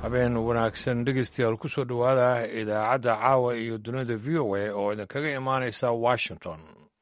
habeen wanaagsan dhegeystayaal ku soo dhowaada idaacadda caawa iyo dunida v o a oo idinkaga imaanaysa washington.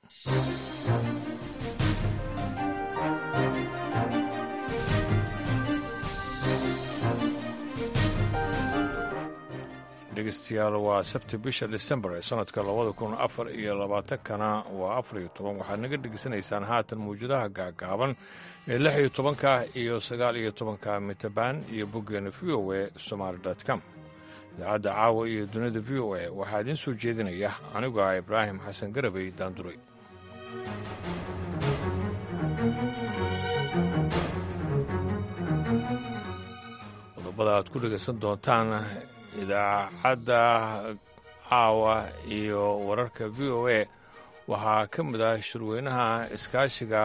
dhegeystayaal waa sabti bisha December ee sanadka 2024-kana waa 14. waxaad naga dhegeysanaysaan haatan mawjadaha gaagaaban ee 16 iyo 19 mitabaan iyo boggeena v o a somali.com. idaacadda caawa iyo dunida v o a waxaa idiin soo jeedinaya anigu ah Ibraahim Xasan Garabay Daanduray. qodobada aad ku dhegaysan doontaan idaacadda caawa iyo wararka v o a waxaa ka mid ah shirweynaha iskaashiga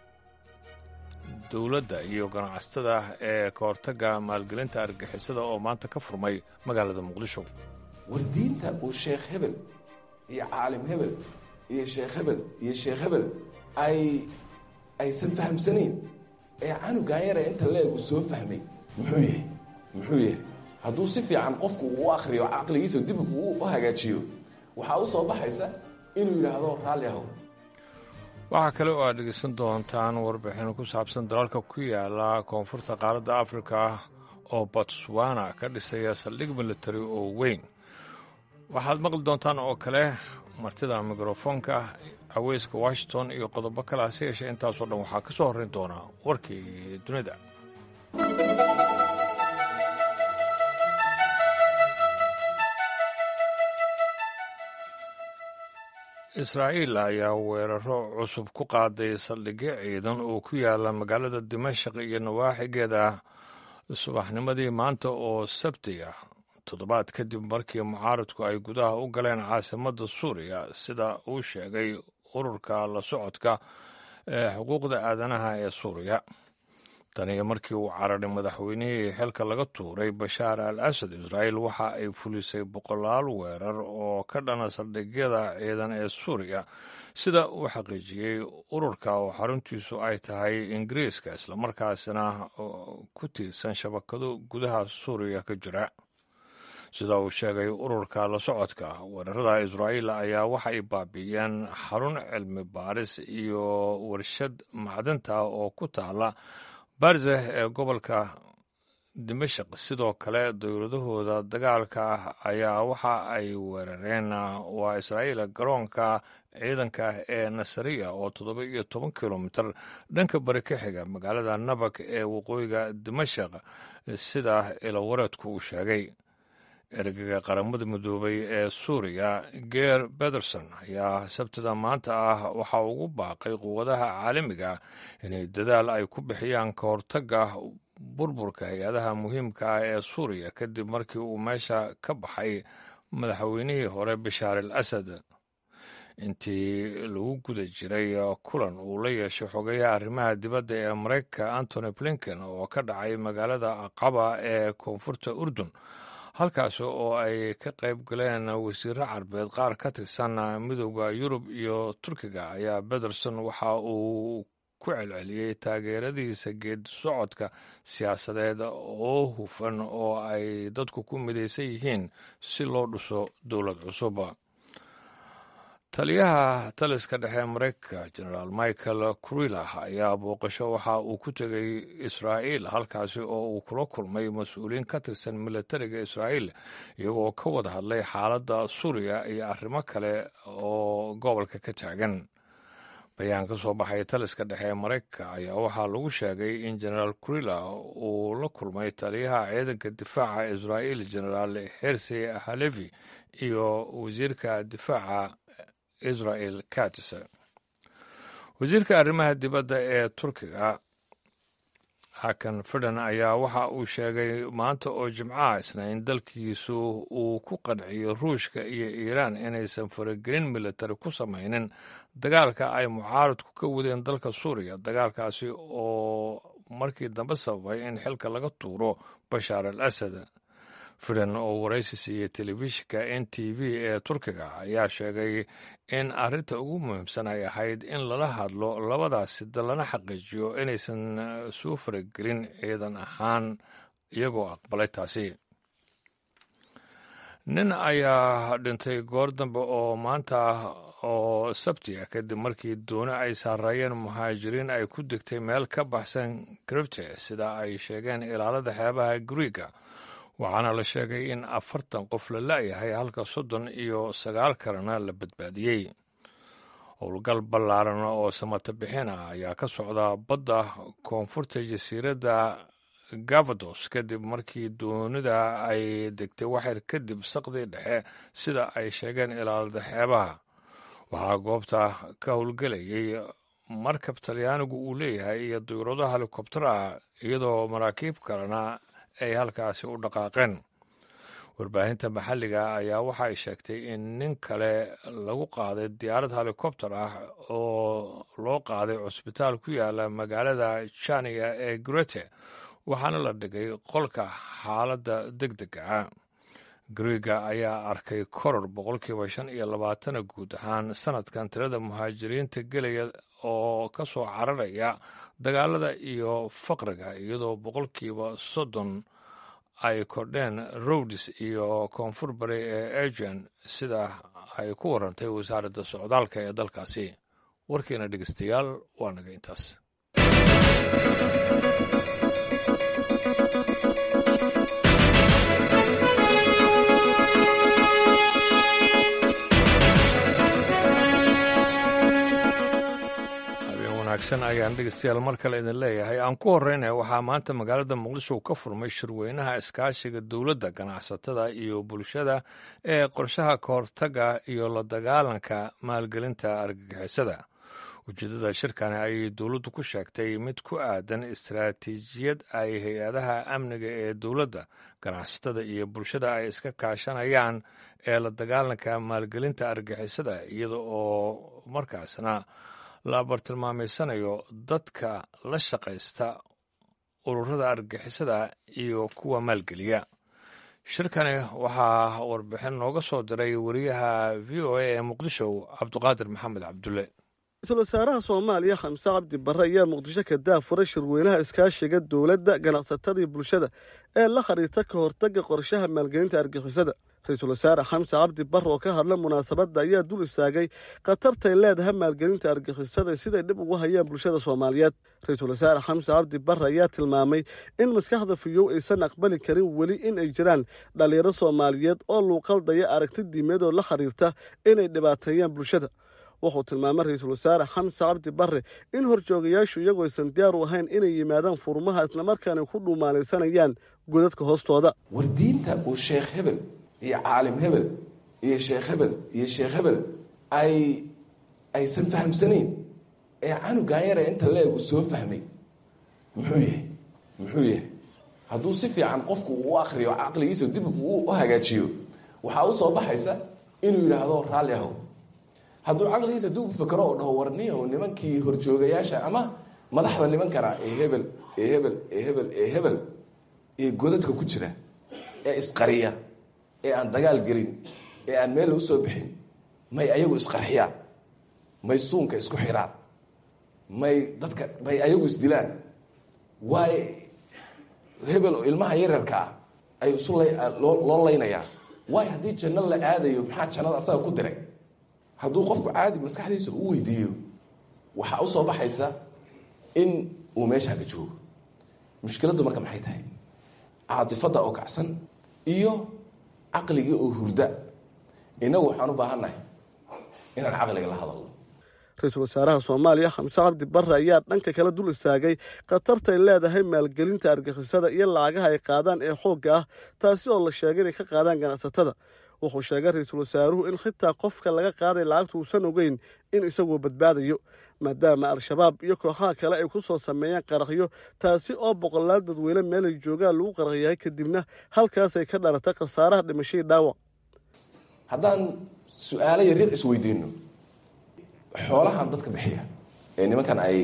dowladda iyo ganacsatada ee ka hortagga maalgelinta argixisada oo maanta ka furmay magaalada muqdisho. wardiinta uu sheekh hebel iyo caalim hebel iyo sheekh hebel iyo sheekh hebel aysan fahamsanayn ee canugan yare inta leegu soo fahmay muxuu yahay hadduu si fiican qofku uu akhriyo caqligiisa dib uu u hagaajiyo waxaa u soo baxaysa inuu yidhaahdo raalli ahow. waxaa kale oo aad dhegeysan doontaan warbixin ku saabsan dalalka ku yaala koonfurta qaaradda afrika oo botswana ka dhisaya saldhig militari oo weyn. waxaad maqli doontaan oo kale martida mikrofoonka caweyska washington iyo qodobo kale hase yeeshee intaasoo dhan waxaa ka soo horrayn doonaa warkii dunida. israa'iil ayaa weeraro cusub ku qaaday saldhigyo ciidan oo ku yaala magaalada dimashaq iyo nawaaxigeeda subaxnimadii maanta oo sabti ah, toddobaad kadib markii mucaaradku ay gudaha u galeen caasimadda suuriya sida uu sheegay ururka la socodka ee xuquuqda aadanaha ee suuriya. taniyo markii uu cararay madaxweynihii xilka laga tuuray bashaar al asad, israa'iil waxa ay fulisay boqolaal weerar oo ka dhana saldhigyada ciidan ee suuriya sida uu xaqiijiyey ururka oo xaruntiisu ay tahay ingiriiska islamarkaasina ku tiirsan shabakado gudaha suuriya ka jira. sida uu sheegay ururka la socodka weerarada israa'iil ayaa waxa ay baabi'iyeen xarun cilmi baaris iyo warshad macdanta oo ku taala barzeh ee gobolka dimashaq. sidoo kale dowladahooda dagaalka ah ayaa waxa ay weerareen waa israa'iil garoonka ciidanka ee nasariya oo 17 kilomitir dhanka bari ka xiga magaalada nabak ee waqooyiga dimashaq sida ilawareedku uu sheegay. ergaga qaramada midoobay ee suuriya geer bederson ayaa sabtida maanta ah waxa ugu baaqay quwadaha caalamiga inay dadaal ay ku bixiyaan ka hortagga burburka hay-adaha muhiimka ah ee suuriya kadib markii uu meesha ka baxay madaxweynihii hore bashaar al asad. intii lagu guda jiray kulan uu la yeeshay xogayaha arrimaha dibadda ee maraykanka antony blinken oo ka dhacay magaalada aqaba ee koonfurta urdun, halkaas oo ay ka qayb galeen wasiirro carbeed qaar ka tirsan midooda yurub iyo turkiga, ayaa bederson waxa uu ku celceliyey taageeradiisa geedi socodka siyaasadeed oo hufan oo ay dadku ku midaysan yihiin si loo dhiso dowlad cusub. taliyaha taliska dhexe maraykanka genaraal michael kurila ayaa booqasho waxa uu ku tegay israa'iil, halkaasi oo uu kula kulmay mas-uuliyiin ka tirsan militariga israa'iil iyagoo ka wada hadlay xaaladda suuriya iyo arrimo kale oo gobolka ka taagan. bayaan ka soo baxay taliska dhexe ee maraykanka ayaa waxaa lagu sheegay in genaraal kurila uu la kulmay taliyaha ciidanka difaaca israa'iil genaraal hersi halevi iyo wasiirka difaaca israel katz. wasiirka arrimaha dibadda ee turkiga hakan fidan ayaa waxa uu sheegay maanta oo jimcaha isna in dalkiisu uu ku qanciyo ruushka iyo iiraan inaysan faragelin militari ku samaynin dagaalka ay mucaaradku ka wadeen dalka suuriya, dagaalkaasi oo markii dambe sababay in xilka laga tuuro bashaar al asad. fidan oo waraysi siiyey telefishinka n t v ee turkiga ayaa sheegay in arrinta ugu muhiimsan ay ahayd in lala hadlo labadaasi dal lana xaqiijiyo inaysan soo faragelin ciidan ahaan iyagoo aqbalay taasi. nin ayaa dhintay goor dambe oo maanta oo sabti ah kadib markii dooni ay saarayeen muhaajiriin ay ku degtay meel ka baxsan kribte sida ay sheegeen ilaalada xeebaha Giriiga, waxaana la sheegay in 40 qof la la'yahay halka 39 kalena la badbaadiyey. howlgal ballaaran oo samata bixin ah ayaa ka socda badda koonfurta jasiiradda Gavados kadib markii doonida ay degtay waxyar kadib saqdii dhexe sida ay sheegeen ilaalada xeebaha. waxaa goobta ka howlgelayay markab talyaanigu uu leeyahay iyo diyaarado helikobtar ah iyadoo maraakiib kalena ay halkaasi u dhaqaaqeen. warbaahinta maxalliga ayaa waxa ay sheegtay in nin kale lagu qaaday diyaarad helikobtar ah oo loo qaaday cusbitaal ku yaala magaalada Chania ee Grete, waxaana la dhigay qolka xaaladda degdega ah. Giriiga ayaa arkay koror 25% guud ahaan sanadkan tirada muhaajiriinta gelaya oo ka soo cararaya dagaalada iyo faqriga, iyadoo 30% ay kordheen Rhodes iyo koonfur bari ee Aegean sida ay ku warantay wasaaradda socdaalka ee dalkaasi. warkiina dhegeystayaal waa naga intaas. wanaagsan ayaan dhegeystayaal mar kale idin leeyahay. aan ku horreynaya waxaa maanta magaalada muqdisho ka furmay shirweynaha iskaashiga dowladda, ganacsatada iyo bulshada ee qorshaha kahortaga iyo la dagaalanka maalgelinta argagixisada. ujeeddada shirkani ayay dowladdu ku sheegtay mid ku aadan istaraatiijiyad ay hay-adaha amniga ee dowladda, ganacsatada iyo bulshada ay iska kaashanayaan ee la dagaalanka maalgelinta argagixisada, iyada oo markaasna la bartilmaameysanayo dadka la shaqaysta ururada argagixisada iyo kuwa maalgeliya. shirkani waxaa warbixin nooga soo diray wariyaha v o a ee muqdisho cabdiqaadir maxamed cabdulle. ra-iisul wasaaraha soomaaliya xamse cabdi barre ayaa muqdisho ka daafuray shirweynaha iskaashiga dowladda, ganacsatada iyo bulshada ee la xiriirta ka hortagga qorshaha maalgelinta argagixisada. ra-iisul wasaare xamse cabdi barre oo ka hadla munaasabadda ayaa dul istaagay khatartay leedahay maalgelinta argagixisada siday dhib ugu hayaan bulshada soomaaliyeed. ra-iisul wasaare xamse cabdi barre ayaa tilmaamay in maskaxda fiyow aysan aqbali karin weli in ay jiraan dhallinyaro soomaaliyeed oo luuqaldaya aragti diimeed oo la xiriirta inay dhibaateeyaan bulshada. wuxuu tilmaamay ra-iisul wasaare xamse cabdi barre in horjoogayaashu iyagoo aysan diyaar u ahayn inay yimaadaan furmaha islamarkaana ku dhuumaalaysanayaan godadka hoostooda. war diinta uu sheekh hebel iyo caalim hebel iyo sheekh hebel iyo sheekh hebel aysan fahamsanayn ee canugan yare inta leegu soo fahmay muxuu yahay hadduu si fiican qofku u akriyo caqligiisa dib u hagaajiyo waxaa u soo baxaysa inuu yidhaahdo raalli ahow. hadduu caqligiisa dib u fikro oo dhaho warniyaho nimankii horjoogayaasha ama madaxda nimankana ee hebel ee hebel ee hebel ee hebel ee godadka ku jira ee isqariya ee aan dagaal gelin ee aan meel u soo bixin, may ayagu isqarxiyaan, may suunka isku xiraan, may ayagu isdilaan, waay hebel oo ilmaha yaryarka ah ay loo laynayaa. waay haddii janno la aadayo maxaa jannada asaga ku diray? hadduu qofku caadi maskaxdiisa u weydiiyo waxaa u soo baxaysa in uu meeshaa ka joogo. mushkiladdu marka maxay tahay? caatifadda oo kacsan iyo caqligii oo hurda. inagu waxaan u baahannahay inaan caqliga la hadalno. ra-iisul wasaaraha soomaaliya xamse cabdi barre ayaa dhanka kale dul istaagay khatartay leedahay maalgelinta argagixisada iyo lacagaha ay qaadaan ee xoogga ah, taasi oo la sheegay inay ka qaadaan ganacsatada. wuxuu sheegay ra-iisul wasaaruhu in xitaa qofka laga qaaday lacagta uusan ogeyn in isagoo badbaadayo, maadaama al-shabaab iyo kooxaha kale ay ku soo sameeyaan qaraxyo, taasi oo boqolaal dadweyne meelay joogaan lagu qaraxyahay kadibna halkaasay ka dhalatay khasaaraha dhimashadii dhaawac. haddaan su-aalo yaryar isweydiino, xoolahan dadka bixiya ee nimankan ay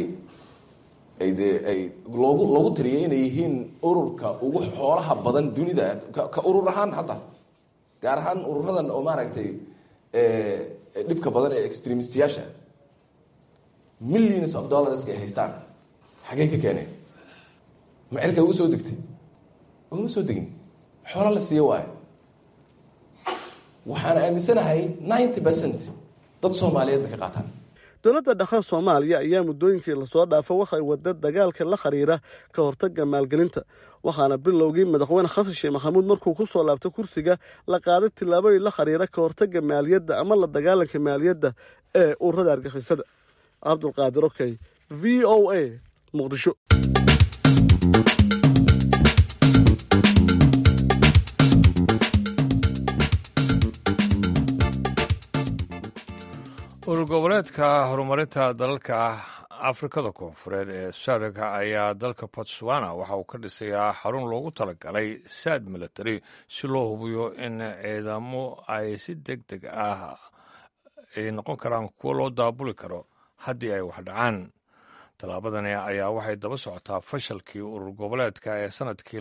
loogu tiriyay inay yihiin ururka ugu xoolaha badan dunida ka urur ahaan, hadda gaar ahaan ururadan oo maaragtay dhibka badan ee extremistiyaasha, millions of dollars ay haystaan, xaggey ka keeneen? ma cirkay ugu soo degtay uma soo degin xoolo la siiyo waayo waxaan aaminsanahay 90% dad Soomaaliyeed bay ka qaataan dowladda dhexe Soomaaliya ayaa muddooyinkii la soo dhaafay waxay wadda dagaalka la xiriira ka hortagga maalgelinta waxaana bilowgii madaxweyne Xasan Sheekh Maxamuud markuu ku soo laabtay kursiga la qaaday tillaabooyin la xiriira ka hortagga maaliyadda ama la dagaalanka maaliyadda ee ururada argagixisada Cabdulqaadir Okay VOA Muqdisho urur goboleedka horumarinta dalalka Afrikada Koonfureed ee SADC ayaa dalka Botswana waxa uu ka dhisayaa xarun loogu talagalay saad military si loo hubiyo in ciidamo ay si degdeg ah ay noqon karaan kuwo loo daabuli karo haddii ay wax dhacaan tallaabadani ayaa waxay daba socotaa fashalkii urur goboleedka ee sanadkii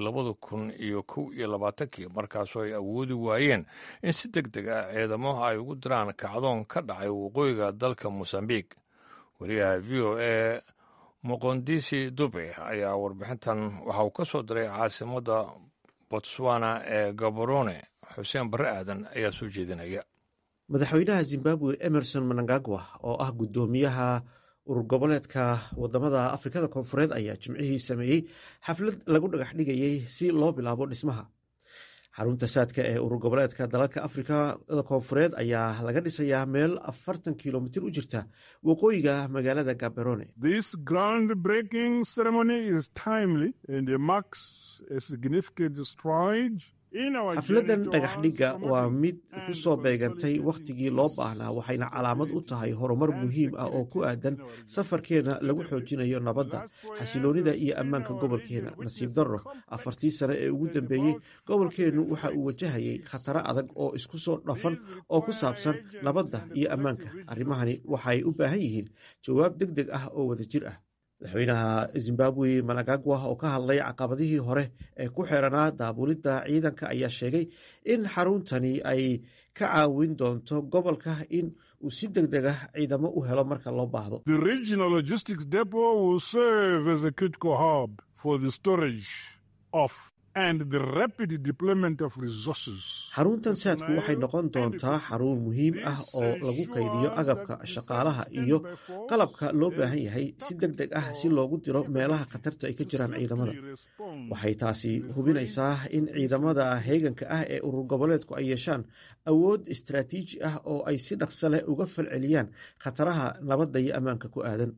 2021 markaasoo ay awoodi waayeen in si degdeg ah ciidamo ay ugu diraan kacdoon ka dhacay waqooyiga dalka Mozambique wariyaha VOA Moqondisi Dube ayaa warbixintan waxa uu ka soo diray caasimadda Botswana ee Gaborone Xuseen Barre Aadan ayaa soo jeedinaya madaxweynaha Zimbabwe Emerson Mnangagwa oo ah gudoomiyaha urur goboleedka wadamada Afrikada Koonfureed ayaa jimcihii sameeyey xaflad lagu dhagax dhigayay si loo bilaabo dhismaha xarunta saadka ee urur goboleedka dalalka Afrikada Koonfureed ayaa laga dhisayaa meel 40 kilomitir u jirta waqooyiga magaalada Gaborone. This groundbreaking ceremony is timely and marks a significant stride. xafladan dhagax dhigga waa mid ku soo beegantay wakhtigii loo baahnaa waxayna calaamad u tahay horumar muhiim ah oo ku aadan safarkeena lagu xoojinayo nabadda xasiloonida iyo ammaanka gobolkeena nasiib darro 4 sano ee ugu dambeeyey gobolkeenu waxa uu wajahayay khataro adag oo isku soo dhafan oo ku saabsan nabadda iyo ammaanka arrimahani waxay u baahan yihiin jawaab degdeg ah oo wadajir ah madaxweynaha Zimbabwe Mnangagwa oo ka hadlay caqabadihii hore ee ku xeeranaa daabulidda ciidanka ayaa sheegay in xaruntani ay ka caawin doonto gobolka in uu si degdeg ah ciidamo u helo marka loo baahdo. The regional logistics depot will serve as a critical hub for the storage of and the rapid deployment of resources. xaruntan saadku waxay noqon doontaa xarun muhiim ah oo lagu kaydiyo agabka shaqaalaha iyo qalabka loo baahan yahay si degdeg ah si loogu diro meelaha khatarta ay ka jiraan ciidamada waxay taasi hubinaysaa in ciidamada heeganka ah ee urur goboleedku ay yeeshaan awood istaraatiiji ah oo ay si dhaqso leh uga falceliyaan khataraha nabadda iyo ammaanka ku aadan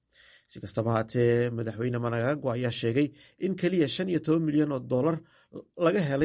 si kastaba haatee madaxweyne Mnangagwa ayaa sheegay in kaliya $15 milyan laga helay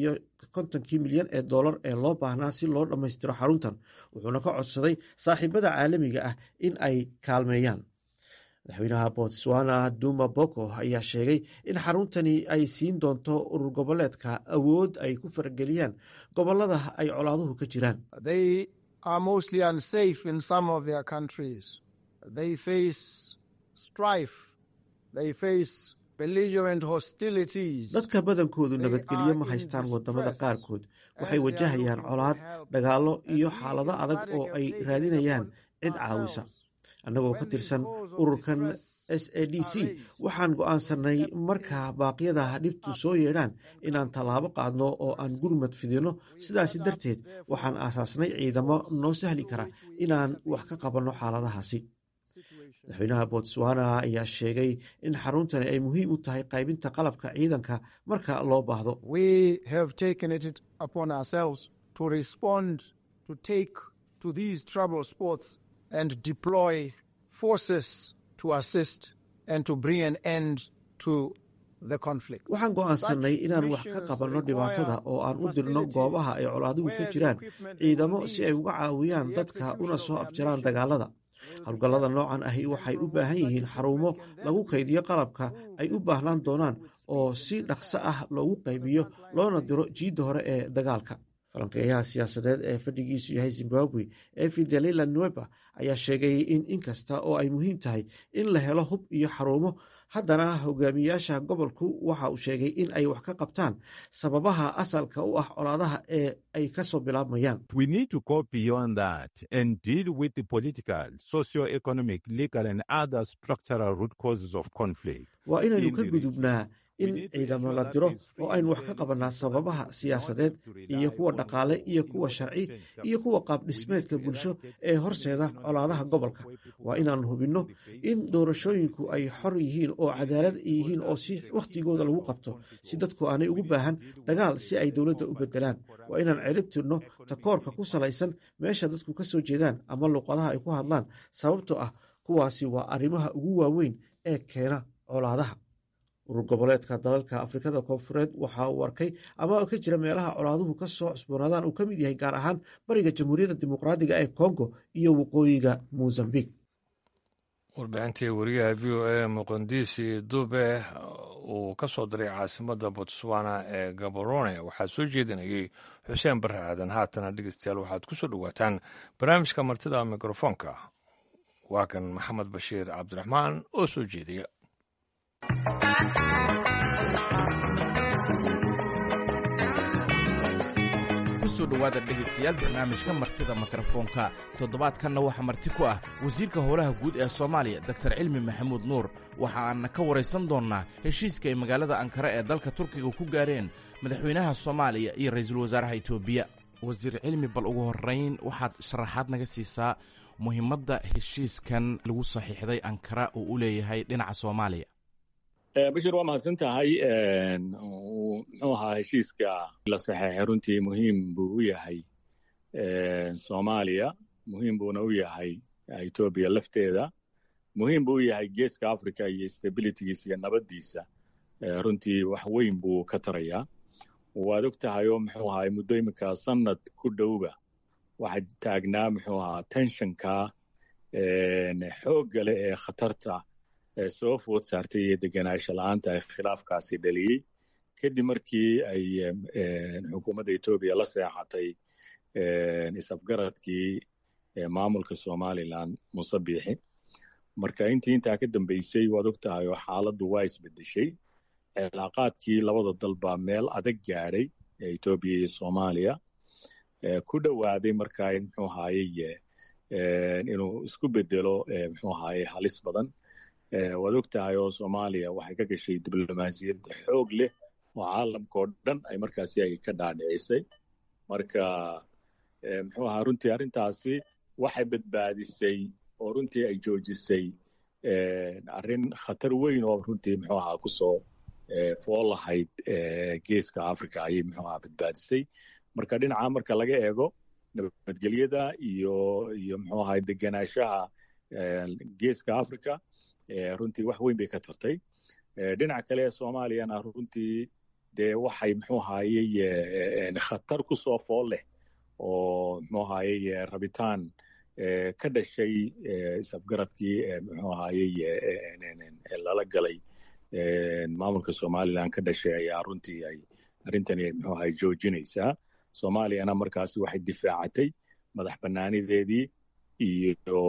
$54 milyan ee loo baahnaa si loo dhammaystiro xaruntan wuxuuna ka codsaday saaxiibada caalamiga ah in ay kaalmeeyaan madaxweynaha Botswana Duma Boko ayaa sheegay in xaruntani ay siin doonto urur goboleedka awood ay ku farageliyaan gobolada ay colaaduhu ka jiraan. They are mostly unsafe in some of their countries. They face strife. They face belligerent hostilities. dadka badankoodu nabadgelyo ma haystaan wadamada qaarkood waxay wajahayaan colaad dagaalo iyo xaalado adag oo ay raadinayaan cid caawisa annagoo ka tirsan ururkan SADC waxaan go'aansanay marka baaqyada dhibtu soo yeedhaan inaan tallaabo qaadno oo aan gurmad fidino sidaas darteed waxaan aasaasnay ciidamo noo sahli kara inaan wax ka qabanno xaaladahaasi madaxweynaha Botswana ayaa sheegay in xaruntani ay muhiim u tahay qaybinta qalabka ciidanka marka loo baahdo. We have taken it upon ourselves to respond to take to these trouble spots and deploy forces to assist and to bring an end to the conflict. waxaan go'aansanay inaan wax ka qabanno dhibaatada oo aan u dirno goobaha ay colaaduhu ka jiraan ciidamo si ay uga caawiyaan dadka una soo afjaraan dagaalada howlgallada noocan ahi waxay u baahan yihiin xarumo lagu kaydiyo qalabka ay u baahnaan doonaan oo si dhaqso ah loogu qaybiyo loona diro jiidda hore ee dagaalka falanqeeyaha siyaasadeed ee fadhigiisu yahay Zimbabwe Fidelela Nweba ayaa sheegay in inkasta oo ay muhiim tahay in la helo hub iyo xarumo haddana hogaamiyaasha gobolku waxa uu sheegay in ay wax ka qabtaan sababaha asalka u ah colaadaha ee ay ka soo bilaabmayaan. We need to go beyond that and deal with the political, socio-economic, legal and other structural root causes of conflict. waa inaynu ka gudubnaa in ciidamo la diro oo aynu wax ka qabannaa sababaha siyaasadeed iyo kuwa dhaqaale iyo kuwa sharci iyo kuwa qaab dhismeedka bulsho ee horseeda colaadaha gobolka. waa inaanu hubinno in doorashooyinku ay xor yihiin oo cadaalad yihiin oo si wakhtigooda lagu qabto si dadku aanay ugu baahan dagaal si ay dowladda u bedelaan. waa inaan cirib tirno takoorka ku salaysan meesha dadku ka soo jeedaan ama luqadaha ay ku hadlaan, sababtoo ah kuwaasi waa arrimaha ugu waaweyn ee keena colaadaha. urur goboleedka dalalka afrikada koonfureed waxa uu arkay ama ka jira meelaha colaaduhu ka soo cusboonaadaan uu ka mid yahay gaar ahaan bariga jamhuuriyadda dimuqraadiga ee kongo iyo waqooyiga mozambique. warbixintii wariyaha v o a muqandisi dube uu ka soo diray caasimadda botswana ee gaborone waxaa soo jeedinayay xuseen barre aadan. haatana dhegeystayaal waxaad ku soo dhowaataan barnaamijka martida mikrofoonka. waa kan maxamed bashiir cabdiraxmaan oo soo jeediya. kusoo dhowaada dhegaystayaal barnaamijka martida mikrofoonka. toddobaadkanna waxaa marti ku ah wasiirka howlaha guud ee soomaaliya doktor cilmi maxamuud nuur. waxa aanna ka waraysan doonnaa heshiiska ay magaalada ankara ee dalka turkiga ku gaareen madaxweynaha soomaaliya iyo ra'iisul wasaaraha etoobiya. wasiir cilmi, bal ugu horrayn waxaad sharaxaad naga siisaa muhiimadda heshiiskan lagu saxiixday ankara uu u leeyahay dhinaca soomaaliya. bashir, waa mahadsan tahay. muxuu ahaa heshiiska la saxeexay runtii muhiim buu u yahay soomaaliya, muhiim buuna u yahay etoobiya lafteeda, muhiim buu u yahay geeska africa iyo stabilitygiisa iyo nabaddiisa. runtii wax weyn buu ka tarayaa. waad og tahay oo muxuu ahaa muddo iminka sanad ku dhowba waxaa taagnaa muxuu ahaa tensionka xoogga leh ee khatarta soo food saartay iyo degenaansho la-aanta ay khilaafkaasi dhaliyey kadib markii ay xukuumadda etoobiya la seexatay is-afgaradkii maamulka somalilan muuse biixi. marka intaa ka dambeysay waad og tahay oo xaaladdu waa isbedeshay. cilaaqaadkii labada dal baa meel adag gaadhay etoobiya iyo soomaaliya, ku dhowaaday markaa muxuu ahaaye inuu isku bedelo muxuu ahaaye halis badan. waad og tahay oo soomaaliya waxay ka gashay diblomaasiyad xoog leh oo caalamka oo dhan ay markaasi ay ka dhaadhicisay. marka muxuu ahaa runtii arrintaasi waxay badbaadisay oo runtii ay joojisay arrin khatar weyn oo runtii muxuu ahaa kusoo fool lahayd geeska africa ayay muxuu ahaa badbaadisay. marka dhinaca marka laga eego nabadgelyada iyo muxuu ahaa degenaanshaha geeska africa runtii wax weyn bay ka tartay. dhinaca kale ee soomaaliyana runtii dee waxay muxuu ahaaye khatar ku soo fool leh oo muxuu ahaaye rabitaan ka dhashay isafgaradkii muxuu ahaaye lala galay maamulka somalilan ka dhashay ayaa runtii ay arrintani muxuu ahaye joojinaysaa. soomaaliyana markaasi waxay difaacatay madax bannaanideedii iyo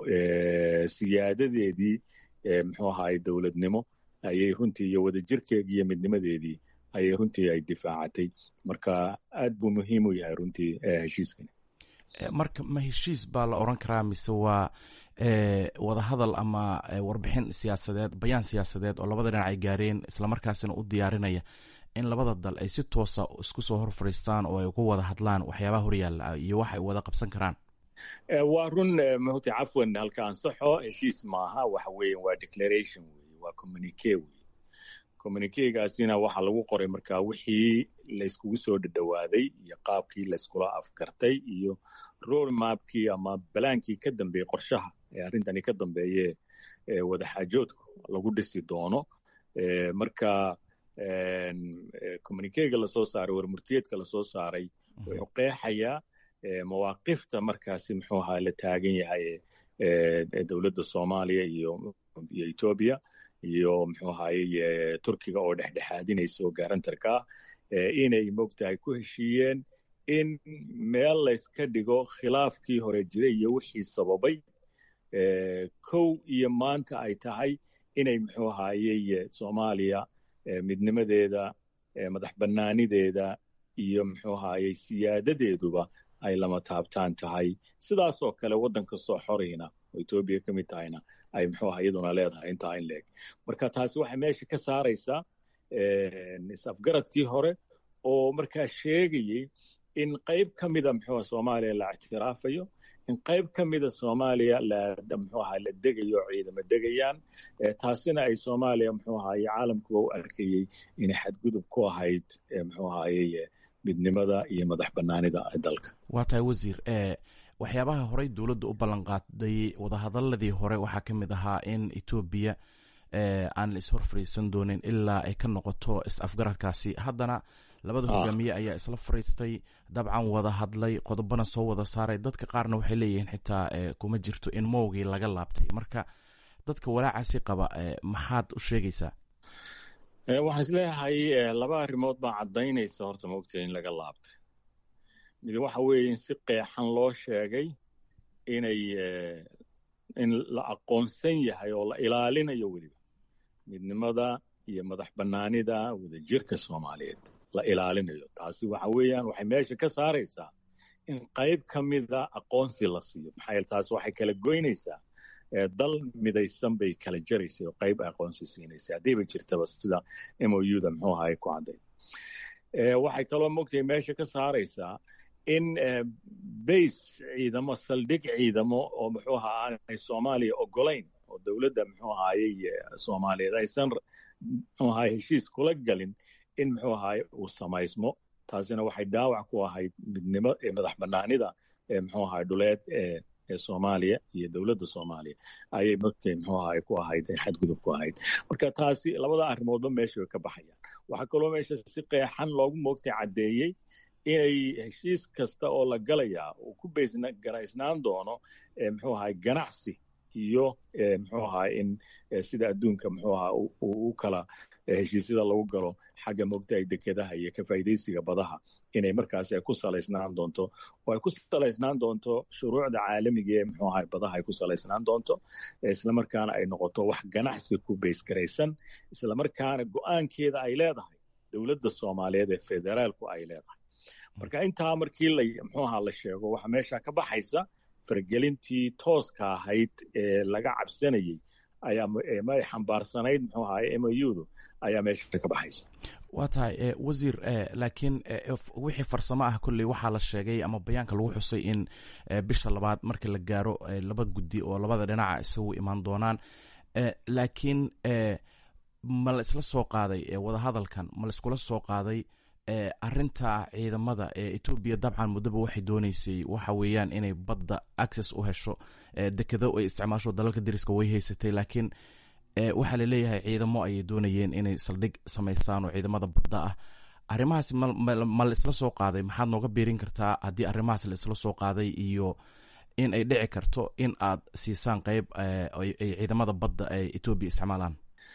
siyaadadeedii muxuu ahaaye dowladnimo ayay runtii iyo wadajirkeedii iyo midnimadeedii ayay runtii ay difaacatay. marka aad buu muhiim u yahay runtii heshiiskani. marka ma heshiis baa la oran karaa mise waa wadahadal ama warbixin siyaasadeed, bayaan siyaasadeed oo labada dhinac ay gaareen islamarkaasina u diyaarinaya in labada dal ay si toosa isku soo hor fadhiistaan oo ay uga wada hadlaan waxyaabaha horyaalla iyo wax ay wada qabsan karaan? waa run mhuti cafwan halka ansaxo heshiis maaha, waxa weeyaan waa declaration wey, waa communique wey. communiquegaasina waxaa lagu qoray markaa wixii layskugu soo dhadhawaaday iyo qaabkii layskula afgartay iyo road mapkii ama balaankii ka dambeeyey qorshaha ee arrintani ka dambeeye wadaxaajoodka lagu dhisi doono. marka communiquega lasoo saaray, warmurtiyeedka lasoo saaray wuxuu qeexayaa mawaaqifta markaasi muxuu ahaa la taagan yahay dowladda soomaaliya iyo etoobiya iyo muxuu ahaaye turkiga oo dhexdhexaadinaysa oo garantarka inay mogtahay ku heshiiyeen in meel layska dhigo khilaafkii hore jiray iyo wixii sababay kow iyo maanta ay tahay inay muxuu ahaaye soomaaliya midnimadeeda, madax bannaanideeda iyo muxuu ahaaye siyaadadeeduba ay lama taabtaan tahay. sidaasoo kale waddan kastoo xorayna oo etoobiya ka mid tahayna ay muxuu aha iyaduna leedahay intaa in leeg. marka taasi waxay meesha ka saaraysaa is-afgaradkii hore oo markaa sheegayey in qayb ka mida muxuu soomaaliya la ictiraafayo, in qayb ka mida soomaaliya muxuu ahaa la degayo ciidamo degayaan, taasina ay soomaaliya muxuu ahaye caalamkuba u arkayey inay xadgudub ku ahayd muxuu ahaye midnimada iyo madax banaanida dalka. waa tahay wasiir, waxyaabaha horey dowladda u ballan qaaday wadahadaladii hore waxaa ka mid ahaa in etoobiya aan la ishor fariisan doonin ilaa ay ka noqoto is-afgaradkaasi. haddana labada hogaamiye ayaa isla fariistay, dabcan wada hadlay, qodobana soo wada saaray. dadka qaarna waxay leeyihiin xitaa kuma jirto in mowgii laga laabtay. marka dadka walaacaasi qaba maxaad u sheegaysaa? waxaan isleeyahay laba arrimood baa caddaynaysa horta maogtahay in laga laabtay. mid waxa weeye in si qeexan loo sheegay in la aqoonsan yahay oo la ilaalinayo weliba midnimada iyo madax banaanida wadajirka Soomaaliyeed la ilaalinayo. taasi waxa weeyaan waxay meesha ka saaraysaa in qayb ka mida aqoonsi la siiyo. maxaa yeelay taasi waxay kala goynaysaa dal midaysan bay kala jaraysay oo qayb aqoonsi siinaysa haddiiba jirtaba sida MOU-da muxuu ahaay ku cadday. waxay kaloo mogtahay meesha ka saaraysaa in base ciidamo, saldhig ciidamo oo muxuu ahaa aanay Soomaaliya ogolayn oo dowladda muxuu ahaayey Soomaaliyeed aysan muxuu ahaay heshiis kula galin in muxuu ahaay uu samaysmo. taasina waxay dhaawac ku ahayd midnimo madax banaanida muxuu ahaay dhuleed Soomaaliya iyo dowladda Soomaaliya ayay markay muxuu ahaay ku ahayd xadgudub ku ahayd. marka taasi labada arrimoodba meesha way ka baxayaan. waxaa kaloo meesha si qeexan loogu moogtay caddeeyey inay heshiis kasta oo la galayaa uu ku garaysnaan doono muxuu ahaay ganacsi iyo muxuu ahaay in sida adduunka muxuu ahaa u kala heshiisyada lagu galo xagga moogtahay dekedaha iyo ka faa'iidaysiga badaha inay markaasi ay ku salaysnaan doonto oo ay ku salaysnaan doonto shuruucda caalamiga ee muxuu ahaay badaha ay ku salaysnaan doonto, isla markaana ay noqoto wax ganacsi ku base garaysan, isla markaana go'aankeeda ay leedahay dowladda Soomaaliyeed ee federaalku ay leedahay. marka intaa markii muxuu ahaa la sheego waxa meesha ka baxaysa fargelintii tooska ahayd ee laga cabsanayay ayaa ma xambaarsanayd muxuu ahaa MOU-du ayaa meesha ka baxaysa. waa tahay wasiir, laakiin wixii farsamo ah kolley waxaa la sheegay ama bayaanka lagu xusay in bisha labaad markii la gaaro laba guddi oo labada dhinaca isagu imaan doonaan. laakiin ma la isla soo qaaday wadahadalkan, ma la iskula soo qaaday arinta ciidamada Ethiopia? dabcan muddaba waxay doonaysay waxa weeyaan inay badda access u hesho, dekedo ay isticmaasho dalalka dariska way haysatay, laakiin waxaa la leeyahay ciidamo ayay doonayeen inay saldhig samaystaan oo ciidamada badda ah. arrimahaas ma la isla soo qaaday? maxaad nooga beerin kartaa haddii arrimahaas la isla soo qaaday iyo in ay dhici karto in aad siisaan qayb ay ciidamada badda ay Ethiopia isticmaalaan?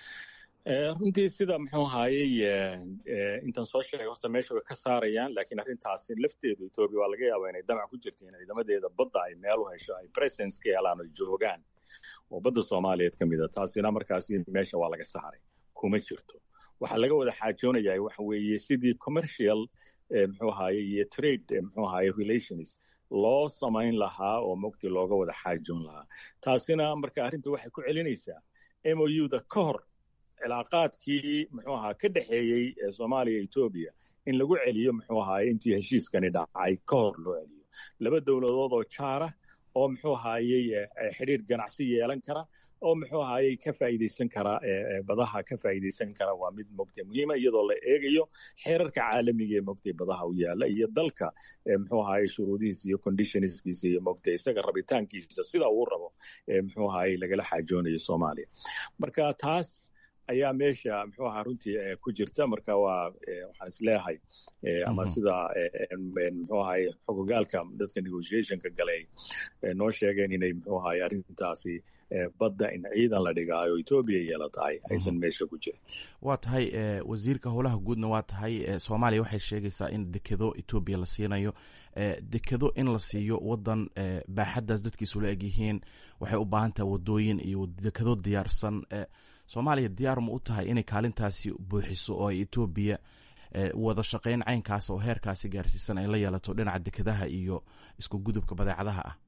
runtii sida muxuu ahaayey intaan soo sheegay horta meesha way ka saarayaan, laakiin arrintaasi lafteedu Ethiopia waa laga yaabaa inay damac ku jirto in ciidamadeeda badda ay meel u hesho, ay presence ka helaan oo joogaan oo badda Soomaaliyeed ka mid a. taasina markaasi meesha waa laga saaray, kuma jirto. waxaa laga wada xaajoonayaa waxa weeye sidii commercial muxuu ahaayey iyo trade muxuu ahaayey relations loo samayn lahaa oo mogti looga wada xaajoon lahaa. taasina marka arrinta waxay ku celinaysaa MOU-da ka hor cilaaqaadkii muxuu ahaa ka dhexeeyey Soomaaliya Ethiopia in lagu celiyo muxuu ahaayey intii heshiiskani dhacay ka hor loo celiyo. laba dowladood oo jaara oo muxuu ahaayey xiriir ganacsi yeelan kara oo muxuu ahaayey ka faa'iidaysan kara badaha ka faa'iidaysan kara waa mid mogtay muhiima, iyadoo la eegayo xeerarka caalamiga ee mogtay badaha u yaala iyo dalka muxuu ahaayey shuruudihiisa iyo conditionskiisa iyo mogtay isaga rabitaankiisa sida uu rabo muxuu ahaayey lagala xaajoonayo Soomaaliya. marka taas ayaa meesha muxuu ahaa runtii ku jirta. marka waxaan isleeyahay ama sida muxuu ahaay xogogaalka dadka negotiationka galay noo sheegeen inay muxuu ahaay arrintaasi badda in ciidan la dhigaayo Ethiopia yeelatahay aysan meesha ku jirin. waa tahay wasiirka howlaha guudna waa tahay Soomaaliya waxay sheegaysaa in dekedo Ethiopia la siinayo. dekedo in la siiyo wadan baaxaddaas dadkiisu la egyihiin waxay u baahan tahay wadooyin iyo dekedo diyaarsan. Soomaaliya diyaar ma u tahay inay kaalintaasi buuxiso oo ay Ethiopia wada shaqayn caynkaas oo heerkaasi gaarsiisan ay la yeelato dhinaca dekedaha iyo isku gudubka badeecadaha ah?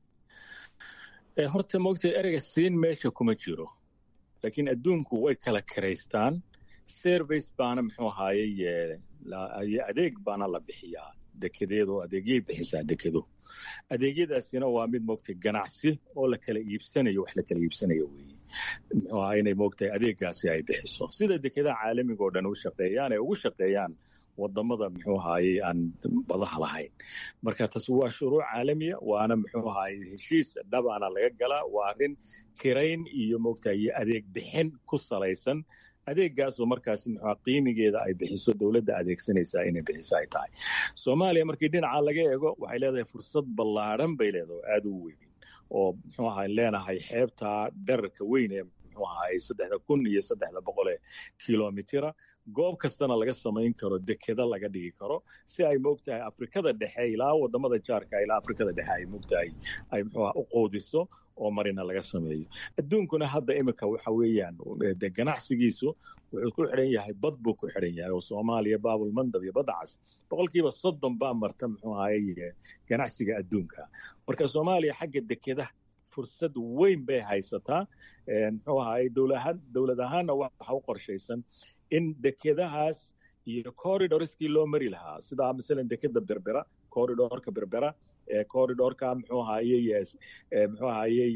horta moogtay ereyga siin meesha kuma jiro, laakiin adduunku way kala karaystaan service baana muxuu ahaayey adeeg baana la bixiyaa dekedeedoo adeegyay bixisaa dekedo adeegyadaasina waa mid moogtay ganacsi oo la kala iibsanayo wax la kala iibsanayo weeye muxuu ahaa inay moogtahay adeeggaasi ay bixiso sida dekedaha caalamiga oo dhan u shaqeeyaan ay ugu shaqeeyaan wadamada muxuu ahaayey aan badaha lahayn marka taas waa shuruuc caalamiya waana muxuu ahaayey heshiis dhabaana laga galaa waa arrin kirayn iyo moogtahay adeeg bixin ku salaysan adeeggaasoo markaasi muxuu qiimigeeda ay bixiso dowladda adeegsanaysaa inay bixiso ay tahay soomaaliya markii dhinaca laga eego waxay leedahay fursad ballaadhan bay leedahay aad u weyn oo muxuu ahaay leenahay xeebta dherarka weyn ee muxuu ahaay 3,300 kilomitira goob kastana laga samayn karo dekeda laga dhigi karo si ay moogtahay afrikada dhexe ilaa wadamada jaarka ilaa afrikada dhexe ay moogtahay ay muxuu u qoodiso oo marina laga sameeyo adduunkuna hadda imika waxa weeyaan de ganacsigiisu wuxuu ku xidhan yahay bad buu ku xidhan yahay oo Soomaaliya baabul mandab iyo badacas 30% baa marta muxuu ahaayey ganacsiga adduunka marka Soomaaliya xagga dekeda fursad weyn bay haysataa muxuu ahaayey dawlad ahaanna waxa u qorshaysan in dekedahaas iyo corridorskii loo mari lahaa sida misalan dekeda berbera corridorka berbera corridorka muxuu ahaayey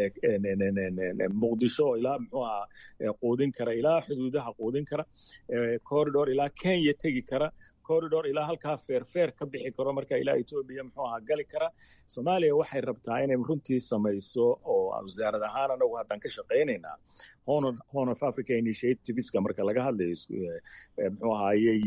muqdisho ilaa muxuu ahaa quudin kara ilaa xuduudaha quudin kara corridor ilaa Kenya tegi kara corridor ilaa halkaa feerfeer ka bixi karo marka ilaa Ethiopia muxuu ahaa gali kara Soomaaliya waxay rabtaa inay runtii samayso oo wasaarad ahaan anagu haddaan ka shaqaynaynaa Horn of Africa Initiativeska marka laga hadlayo muxuu ahaayey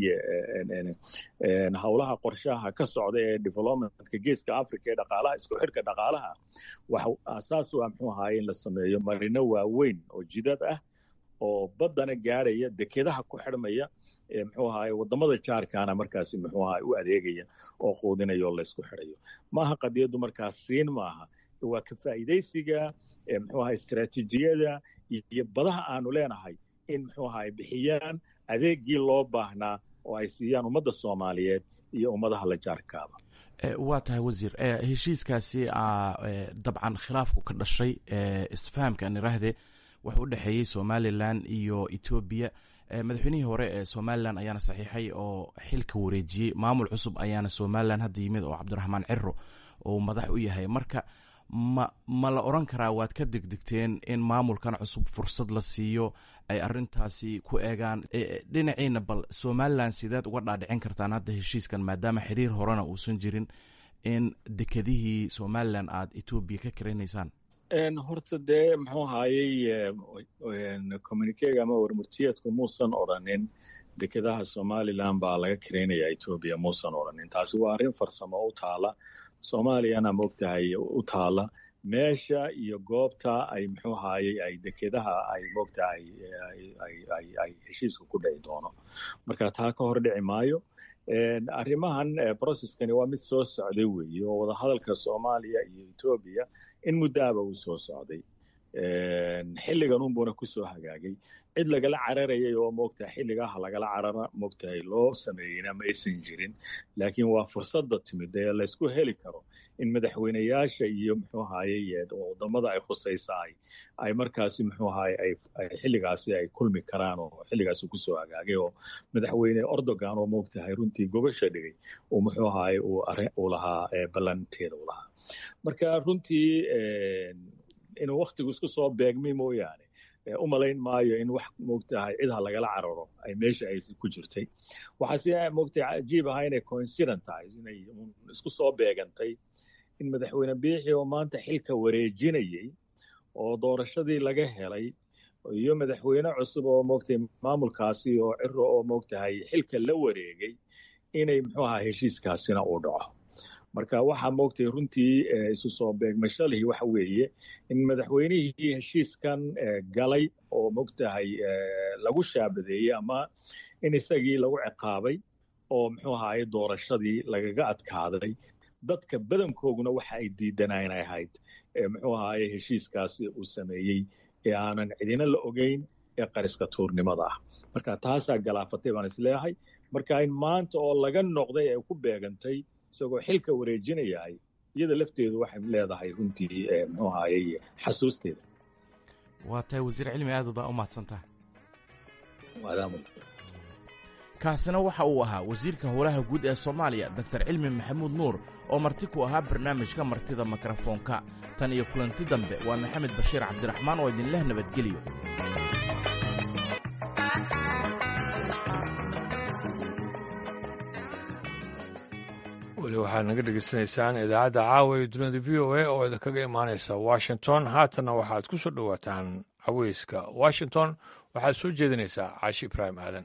howlaha qorshaha ka socda ee developmentka geeska Africa ee dhaqaalaha isku xidhka dhaqaalaha waxa asaas u ah muxuu ahaayey in la sameeyo marino waaweyn oo jidad ah oo badana gaaraya dekedaha ku xidhmaya muxuu ahaay wadamada jaarkaana markaasi muxuu ahaay u adeegaya oo quudinaya oo la isku xidhayo maaha qadiyadu markaas siin maaha waa ka faa'iidaysiga muxuu ahaay istaraatiijiyada iyo badaha aanu leenahay in muxuu ahaay bixiyaan adeegii loo baahnaa oo ay siiyaan ummadda Soomaaliyeed iyo ummadaha la jaarkaaba waa tahay wasiir heshiiskaasi dabcan khilaafku ka dhashay isfahamka aan iraahde wuxuu u dhaxeeyay Somaliland iyo Ethiopia madaxweynihii hore ee Somaliland ayaana saxiixay oo xilka wareejiyay maamul cusub ayaana Somaliland hadda yimid oo Cabdiraxmaan Cirro oo madax u yahay marka ma la oran karaa waad ka degdegteen in maamulkan cusub fursad la siiyo ay arintaasi ku eegaan dhinaciina bal Somaliland sideed uga dhaadhicin kartaan hadda heshiiskan maadaama xiriir horena uusan jirin in dekedihii Somaliland aad Ethiopia ka kiraynaysaan horta dee muxuu ahaayey communiquega ama warmurtiyeedku muusan odhanin dekedaha Somaliland baa laga kiraynaya Ethiopia muusan odhanin taasi waa arrin farsamo u taala Soomaaliyana moogtahay u taala meesha iyo goobta ay muxuu ahaayey ay dekedaha ay moogtahay ay heshiisku ku dhici doono marka taa ka hor dhici maayo arrimahan processkani waa mid soo socday weeye oo wadahadalka Soomaaliya iyo Ethiopia in muddaaba uu soo socday xilligan unbuuna ku soo hagaagay cid lagala cararayay oo moogtahay xilligaha lagala carara moogtahay loo sameeyeyna ma aysan jirin laakiin waa fursadda timid ee laysku heli karo in madaxweynayaasha iyo muxuu ahaayey wadamada ay khusaysaay ay markaasi muxuu ahaayey ay xilligaasi ay kulmi karaan oo xilligaasi ku soo hagaagay oo madaxweyne Erdogan oo moogtahay runtii gobasha dhigay oo muxuu ahaayey uu lahaa ballanteeda u lahaa marka runtii inuu waqtigu isku soo beegmay mooyaane u malayn maayo in wax moogtahay cidha lagala cararo ay meesha ay ku jirtay waxaase moogtahay cajiib ahaa inay coincident tahay inay isku soo beegantay in madaxweyne Biixi oo maanta xilka wareejinayay oo doorashadii laga helay iyo madaxweyne cusub oo moogtahay maamulkaasi oo Cirro oo moogtahay xilka la wareegay inay muxuu ahaa heshiiskaasina uu dhaco marka waxa moogtay runtii isu soo beegmashalihii waxa weeye in madaxweynihii heshiiskan galay oo moogtahay lagu shaabadeeyey ama in isagii lagu ciqaabay oo muxuu ahaayey doorashadii lagaga adkaaday dadka badankooguna waxa ay diidanayeen ay ahayd muxuu ahaayey heshiiskaasi uu sameeyey ee aanan cidina la ogeyn ee qariska tuurnimada ah marka taasaa galaafatay baan isleeyahay marka in maanta oo laga noqday ay ku beegantay isagoo xilka wareejinayahay iyada lafteedu waxay leedahay runtii muxuu ahaayey xasuusteeda waa tahay wasiir cilmi aad baa u mahadsantahay kaasina waxa uu ahaa wasiirka howlaha guud ee soomaaliya doktar cilmi maxamuud nuur oo marti ku ahaa barnaamijka martida mikrofoonka tan iyo kulanti dambe waa maxamed bashiir cabdiraxmaan oo idinleh nabadgelyo. weli waxaad naga dhegaysanaysaan idaacadda caawa ee dunida v o a oo idinkaga imaanaysa washington. haatanna waxaad ku soo dhowaataan caweyska washington. waxaad soo jeedinaysaa caashi ibraahim aadan.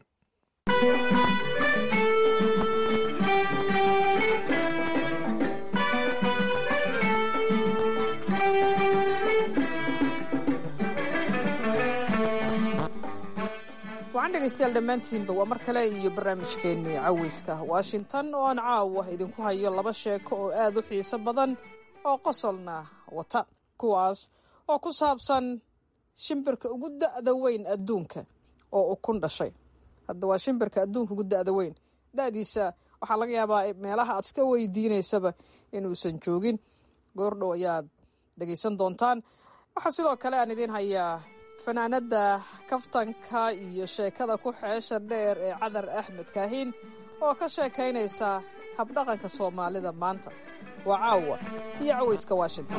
waxaan dhegaystayaal dhammaantiinba waa mar kale iyo barnaamijkeennii caweyska washington oo aan caawa idinku hayo 2 sheeko oo aad u xiiso badan oo qosolna wata, kuwaas oo ku saabsan shimbirka ugu da'da weyn adduunka oo ukun dhashay. hadda waa shimbirka adduunka ugu da'da weyn. da'diisa waxaa laga yaabaa meelaha aad iska weydiinaysaba inuusan joogin. goordhow ayaad dhegaysan doontaan. waxaa sidoo kale aan idiin hayaa fanaanada kaftanka iyo sheekada ku xeesha dheer ee Cadar Axmed Kaahin oo ka sheekaynaysa habdhaqanka Soomaalida maanta. waa caawa iyo caweyska Washington.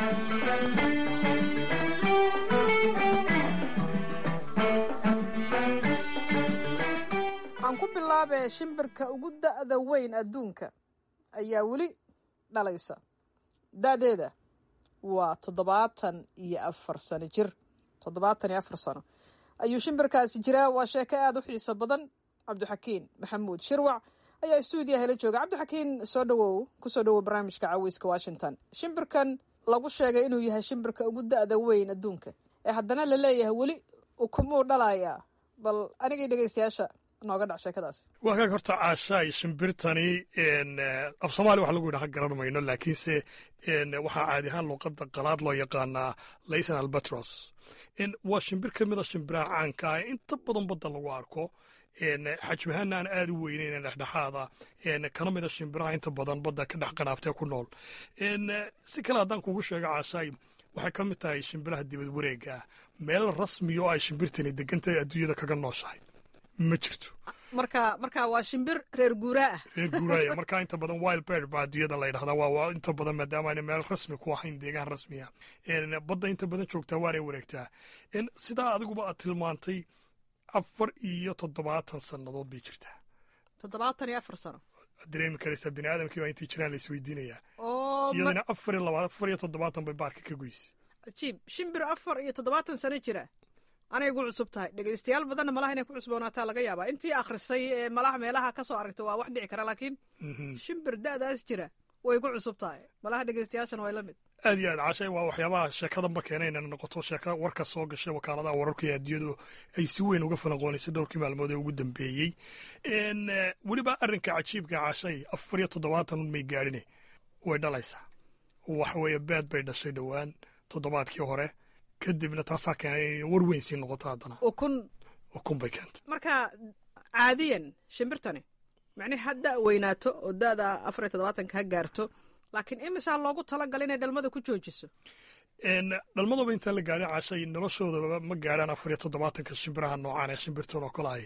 aan ku bilaabay shimbirka ugu da'da weyn adduunka ayaa weli dhalaysa. da'deeda waa 74 sano jir. 74 sano ayuu shimbirkaasi jiraa. waa sheeko aad u xiiso badan. cabdixakiin maxamuud shirwac ayaa istuudiyaha la jooga. cabdixakiin soo dhawow, kusoo dhawow barnaamijka caweyska Washington. shimbirkan lagu sheegay inuu yahay shimbirka ugu da'da weyn adduunka ee haddana la leeyahay weli ukumuu dhalayaa. bal anigii dhegaystayaasha nooga dhac sheekadaas. waa kaag horta caashaay shimbirtani af soomaali wax lagu yidhaha garan mayno, laakiinse waxaa caadi ahaan luuqadda qalaad loo yaqaanaa laysan albatros. waa shimbir ka mida shimbiraha caanka ah inta badan badda lagu arko, xajmahaana aan aad u weyneyn dhexdhexaada, kana mida shimbiraha inta badan badda ka dhex qanaabtee ku nool. si kale haddaan kugu sheego caashaay, waxay ka mid tahay shimbiraha dibad wareega ah. meel rasmi oo ay shimbirtani degantahay adduunyada kaga nooshahay ma jirto. marka waa shimbir reer guuraa ah. reer guuraaya marka inta badan wild bird baa adduunyada la yidhahdaa. waa inta badan maadaama ayna meel rasmi ku ahayn, deegaan rasmiya. badda inta badan joogtaa waanay wareegtaa. sidaa adiguba aad tilmaantay 74 sannadood bay jirtaa. 74 sano dareemi karaysaa bini aadamkii baa intii jiraan la isweydiinayaa. iyadana 74 bay baarka ka goysay. cajiib. shimbir 74 sano jira anay gu cusub tahay. dhegaystayaal badanna malaha inay ku cusboonaataa laga yaabaa. intii akhrisay ee malaha meelaha ka soo aragta waa wax dhici kara, laakiin shimbir da'daas jira way ku cusub tahay. malaha dhegaystayaashana way la mid. aad iyo aad caashay, waa waxyaabaha sheekadanba keena inay noqoto sheeka warka soo gashay wakaaladaha wararka ee adduunyadu ay si weyn uga falanqoonaysay dhowrkii maalmood ee ugu dambeeyey. weliba arrinka cajiibka caashay 74 may gaadhine way dhalaysaa. waxa weeye beed bay dhashay dhowaan toddobaadkii hore, kadibna taasaa keenay inay war weyn sii noqoto. haddana ukun bay keentay. marka caadiyan shimbirtani macnihi hadda weynaato oo da'da 74 ka gaarto, laakiin imisaa loogu talagalay inay dhalmada ku joojiso? dhalmadaba intaan la gaadhin caashay, noloshoodaba ma gaadhaan 74 shimbiraha noocaan ee shimbirtan oo kale ahay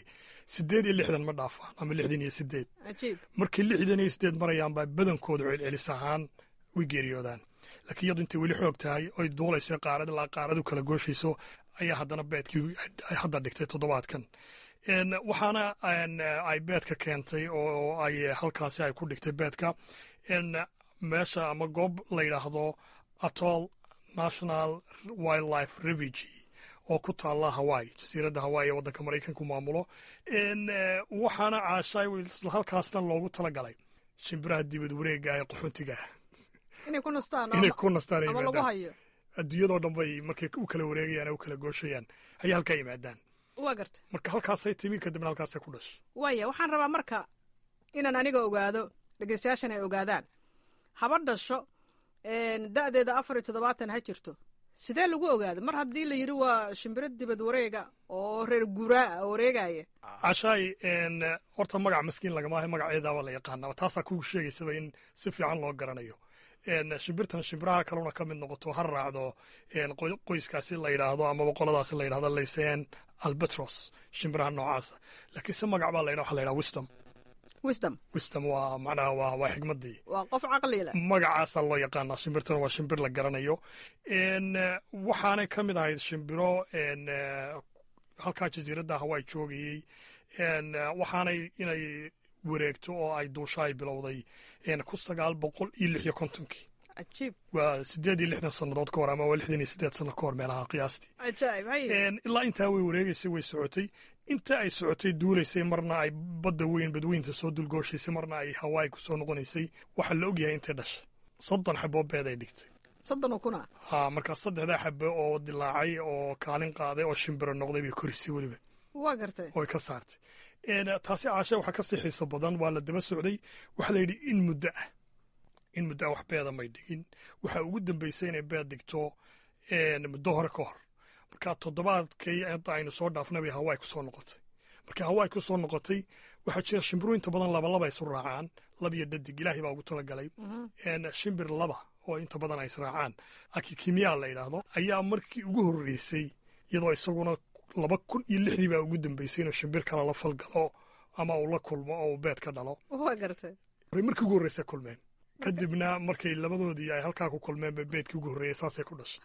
68 ma dhaafaan ama 68. cajiib. markay 68 marayaan baa badankooda celcelis ahaan way geeriyoodaan. laakiin iyadu intay weli xoog tahay oy duulayso qaarad ilaa qaarad u kala gooshayso ayaa haddana beedkii ay hadda dhigtay toddobaadkan. waxaana ay beedka keentay oo ay halkaasi ay ku dhigtay beedka meesha ama goob la yidhaahdo Atoll National Wildlife Refuge oo ku taalla Hawaii, jasiiradda Hawaii ee waddanka Maraykanku maamulo. waxaana caashay halkaasna loogu talagalay shimbiraha dibad wareega ee qaxoontiga ah inay ku nastaan ama lagu hayo. adduunyadoo dhan bay markay u kala wareegayaan u kala gooshayaan ayay halkaa yimaadaan. waa garta. marka halkaasay timi, kadibna halkaasay ku dhashay. waaya, waxaan rabaa marka inaan aniga ogaado, dhegaystayaashan ay ogaadaan. haba dhasho da'deeda 74 ha jirto, sidee lagu ogaada mar haddii la yidhi waa shimbiro dibad wareega oo reer guuraa wareegaya? cashaay, horta magac maskiin lagama ahay, magaceedaaba la yaqaanaa. taasaa kugu sheegaysaba in si fiican loo garanayo. shimbirtan shimbiraha kalena ka mid noqoto ha raacdo qoyskaasi la yidhaahdo amaba qoladaasi la yidhahdo laysen albatros shimbiraha noocaasa laakiin se magac baa la yidhaha waxa la yidhaha wisdom waa macnaha waa xigmadii waa qof caqli leh magacaasaa loo yaqaanaa shimbirtana waa shimbir la garanayo waxaanay ka mid ahayd shimbiro halkaa jasiiradda hawaii joogayey waxaanay inay wareegto oo ay duusho ay bilowday 1956 waa 68 sannadood ka hor ama waa 68 sanno ka hor meelaha qiyaastii ilaa intaa way wareegaysay way socotay inta ay socotay duulaysay marna ay badweynta soo dulgooshaysay marna ay hawaii ku soo noqonaysay waxaa la ogyahay intay dhashay 30 xaboo beed ay dhigtay 30 markaa 3 xabe oo dilaacay oo kaalin qaaday oo shimbiro noqday bay korisay weliba waa gartay oo ka saartay taasi caasha waxaa ka sii xiiso badan waa la daba socday waxaa la yidhi in muddo ah wax beeda may dhigin waxaa ugu dambaysay inay beed dhigto muddo hore ka hor markaa toddobaadkay inta aynu soo dhaafnay bay hawaii ku soo noqotay markii hawaii ku soo noqotay waxaa jira shimbiru inta badan laba isu raacaan laba iyo dhadig ilaahay baa ugu talagalay shimbir laba oo inta badan ay israacaan akikimiya la yidhaahdo ayaa markii ugu horreysay iyadoo isaguna 2006 baa ugu dambaysay inuu shimbir kale la falgalo ama uu la kulmo oo uu beed ka dhalo waa gartay markii ugu horreysay kulmeen kadibna markay labadoodii ay halkaa ku kulmeen ba beedkii ugu horreeyay saasay ku dhashay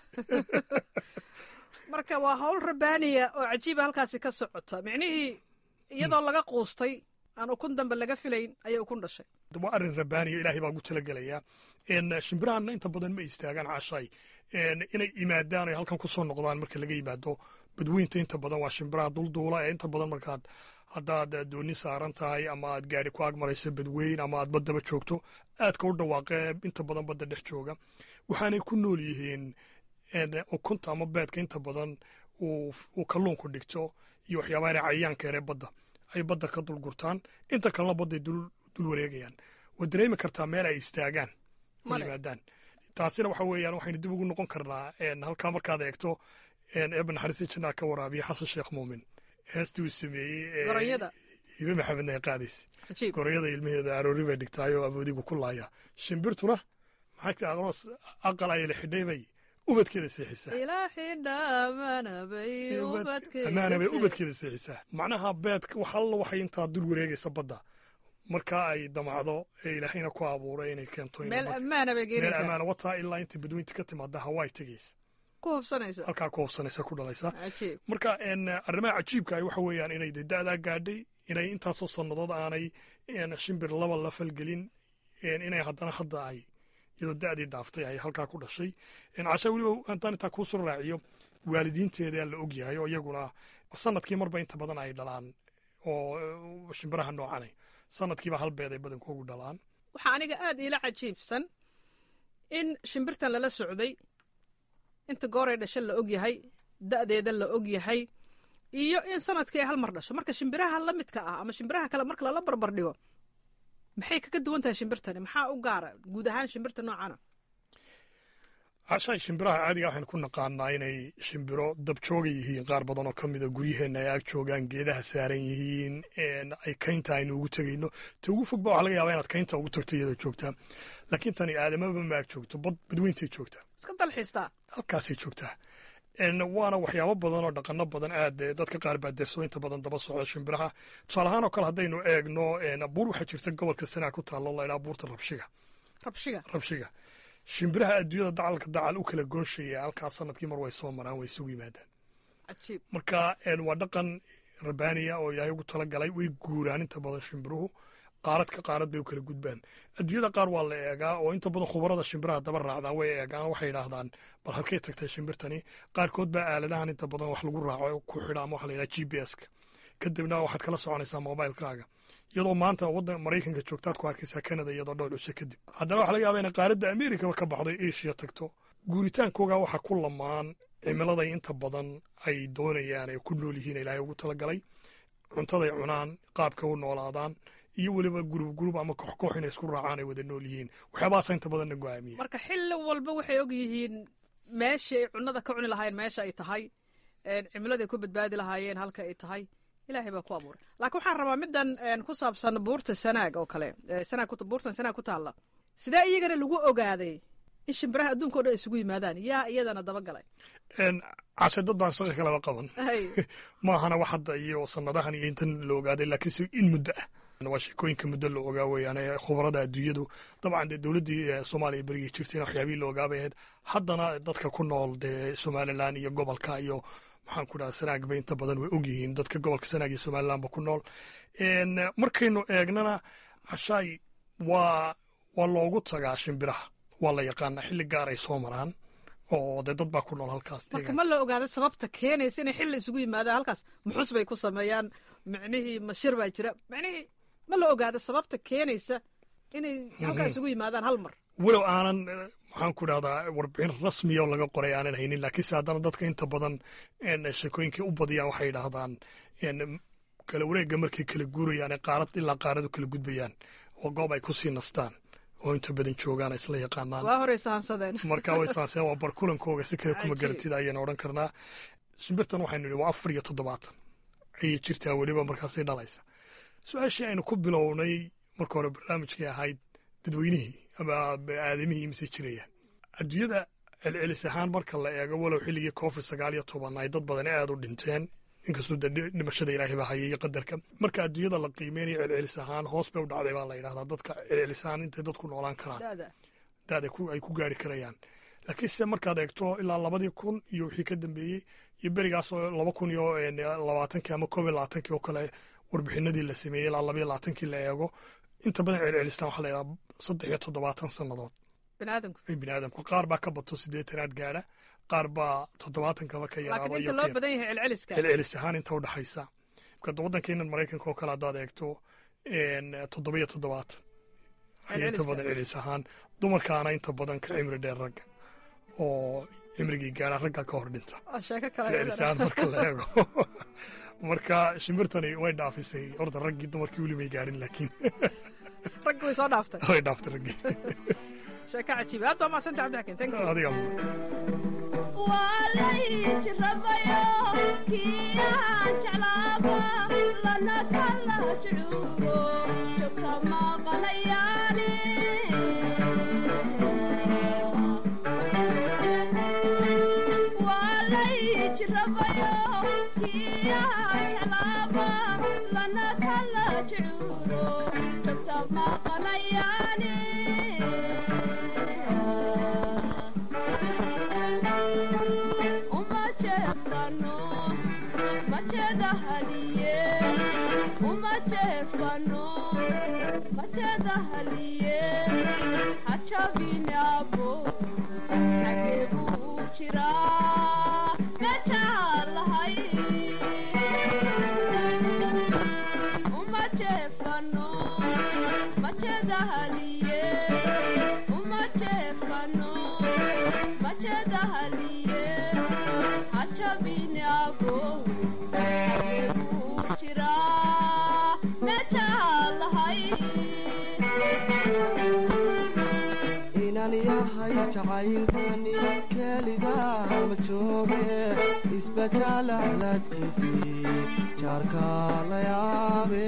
marka waa hawl rabbaaniya oo cajiiba halkaasi ka socota micnihii iyadoo laga quustay aan ukun dambe laga filayn ayay ukun dhashay waa arrin rabbaaniya ilaahay baa ugu talagelayaa shimbirahanna inta badan ma istaagaan caashaay inay imaadaan ay halkan ku soo noqdaan marka laga yimaado badweynta inta badan waa shimbiraha dulduula ee inta badan markaad haddaad dooni saaran tahay ama aad gaari ku agmarayso badweyn ama aad baddaba joogto aadka u dhawaaqee inta badan badda dhex jooga waxaanay ku nool yihiin ukunta ama beedka inta badan uu kalluunku dhigto iyo waxyaabaha inay cayayaanka yaree badda ay badda ka dulgurtaan inta kalena badday dul wareegayaan waad dareemi kartaa meel ay istaagaan ku yimaadaan taasina waxa weeyaan waxaynu dib ugu noqon karnaa halkaa markaad eegto eeba naxariista jannaa ka waraabiya xasan sheekh muumin heestii uu sameeyey hibe maxamedna ay qaadaysa gorayada ilmaheeda aroori bay dhigtaay oo awoodigu ku laaya shimbirtuna maxay aqal ay la xidhay bay ubadkeeda seexisaa amaana bay ubadkeeda seexisaa macnaha beedka wax alla waxay intaa dul wareegaysa badda markaa ay damacdo ee ilaahayna ku abuuray inay keento meel ammaana wataa ilaa inta badweynta ka timaada hawaii tegaysa halkaa ku hubsanaysa ku dhalaysa marka arrimaha cajiibka ay waxa weeyaan inay da'daa gaadhay inay intaasoo sannadood aanay shimbir laba la falgelin inay haddana hadda ay iyadoo da'dii dhaaftay ay halkaa ku dhashay casha weliba intaan intaa kuu soo raaciyo waalidiinteedaa la og yahay oo iyaguna sanadkii marba inta badan ay dhalaan oo shimbiraha noocanay sanadkiiba hal beed ay badankoogu dhalaan waxaa aniga aad iila cajiibsan in shimbirtan lala socday inta gooray dhasha la og yahay da'deeda la og yahay iyo in sanadkii ay hal mar dhasho marka shimbiraha la midka ah ama shimbiraha kale marka lala barbar dhigo maxay kaga duwan tahay shimbirtani maxaa u gaara guud ahaan shimbirta noocana cashaay shimbiraha caadiga waxaynu ku naqaanaa inay shimbiro dabjooga yihiin qaar badan oo ka mida guryaheenna ay ag joogaan geedaha saaran yihiin ay kaynta aynu ugu tegayno ta ugu fogba waxa laga yaabaa inaad kaynta ugu tagto iyadoo joogtaa laakiin tani aadamaba ma ag joogto badweyntay joogtaa iska dalxiistaa halkaasay joogtaa waana waxyaabo badan oo dhaqano badan aad dadka qaar baa derso inta badan daba socda shimbiraha tusaale ahaan oo kale haddaynu eegno buur waxaa jirta gobolka sanaa ku taalo la idhaha buurta rabshiga shimbiraha adduunyada dacalka dacal u kala goonshaya halkaas sanadkii mar way soo maraan way isugu yimaadaan marka waa dhaqan rabbaaniya oo ilaahay ugu talagalay way guuraan inta badan shimbiruhu qaarad ka qaarad bay u kala gudbaan adduunyada qaar waa la eegaa oo inta badan khubarada shimbiraha daba raacdaa way eegaan waxay yidhaahdaan bal halkay tagtay shimbirtani qaarkood baa aaladahan inta badan wax lagu raaco ku xidha ama waxa la yidhaha GPS-ka kadibna waxaad kala soconaysaa mobilekaaga iyadoo maanta waddan maraykanka joogtaad ku arkaysaa canada iyadoo dhowr cisho kadib haddana waxa laga yaabaa inay qaaradda amerikaba ka baxday asia tagto guuritaankooga waxaa ku lamaan cimiladay inta badan ay doonayaan ay ku nool yihiin ilaahay ugu talagalay cuntaday cunaan qaabka u noolaadaan iyo weliba gurub ama koox inay isku raacaan ay wada nool yihiin waxyaabahaasa inta badanna go'aamiye marka xilli walba waxay og yihiin meeshii ay cunnada ka cuni lahaayeen meesha ay tahay cimiladay ku badbaadi lahaayeen halka ay tahay ilaahay baa ku abuuray laakiin waxaan rabaa middan ku saabsan buurta sanaag oo kale buurtan sanaag ku taalla sidee iyagana lagu ogaaday in shimbiraha adduunka o dhan isugu yimaadaan yaa iyadana dabagalay cashe dad baan shaqa kalaba qaban maahana wax hadda iyo sanadahan iyo intan la ogaaday laakiinse in muddo ah waa sheekooyinka muddo la ogaa weeyaan khubarada adduunyadu dabcan dee dowladdii soomaaliya berigii jirtayna waxyaabihii la ogaabay ahayd haddana dadka ku nool dee somalilan iyo gobolka iyo maxaan ku dhaha sanaagba inta badan way ogyihiin dadka gobolka sanaag iyo somalilanba ku nool markaynu eegnana cashaay waa loogu tagaa shimbiraha waa la yaqaanaa xilli gaar ay soo maraan oo dee dad baa ku nool halkaas marka ma la ogaada sababta keenaysa inay xilli isugu yimaadaan halkaas muxus bay ku sameeyaan micnihii mashir baa jira micnihii ma la ogaada sababta keenaysa inay halkaas isugu yimaadaan hal mar walow aanan maxaan ku dhahdaa warbixin rasmiya oo laga qoray aanan haynin laakiinse haddana dadka inta badan sheekooyinkii u badiyaan waxay yidhaahdaan kala wareegga markay kala guurayaan qaarad ilaa qaaradu kala gudbayaan oo goob ay ku sii nastaan oo inta badan joogaan isla yaqaanaan waa horey sahansadeen markaa way sahansadeen waa barkulankooga si kale kuma garantida ayayna odhan karnaa shimbirtan waxaynu nidhi waa 4 ayay jirtaa weliba markaasay dhalaysa su-aashii aynu ku bilownay marka hore barnaamijkay ahayd dadweynihii ama aadamihii mise jirayaan adduunyada celcelis ahaan marka la eego walow xilligii COVID-19 ay dad badan aad u dhinteen inkastoo dhimashada ilaahay baa hayay qadarka marka adduunyada la qiimeynayo celcelis ahaan hoos bay u dhacday baa la yidhahdaa dadka celcelis ahaan intay dadku noolaan karaan daada ay ku gaari karayaan laakiinse markaad eegto ilaa 2000 iyo wixii ka dambeeyey iyo berigaasoo 2020 ama 2020 oo kale warbixinadii la sameeyey ilaa 2020 la eego inta badan celcelistaan waxaa la yidhaha 73 sannadood biniaadamku qaar baa ka bato 80aad gaadha qaar baa 70kaba ka yaraado inta loo badan yahay celcelis ahaan inta u dhaxaysa marka waddankeenan maraykanka oo kale haddaad eegto 77 ayay inta badan celcelis ahaan dumarkaana inta badan ka cimri dheer ragga oo cimrigii gaadha ragga ka hor dhinta celcelis ahaan marka la eego marka shimbirtani way dhaafisay horta raggii dumarkii weli may gaadhin laakiin raggi way soo dhaaftay way dhaaftay raggii sheeka cajiib aad baa mahadsanta cabdixakiin thank you adiga walayjrabayo kiyaan jeclaaba lana kala jucuubo joogta maqanayaani walayjrabayo kiyaan jeclaaba lana kala jucuubo joogta maqanayaani inan yahay jacaylkani keligaa ma jooge isbajaalaclaadkiisii jaarka la yaabe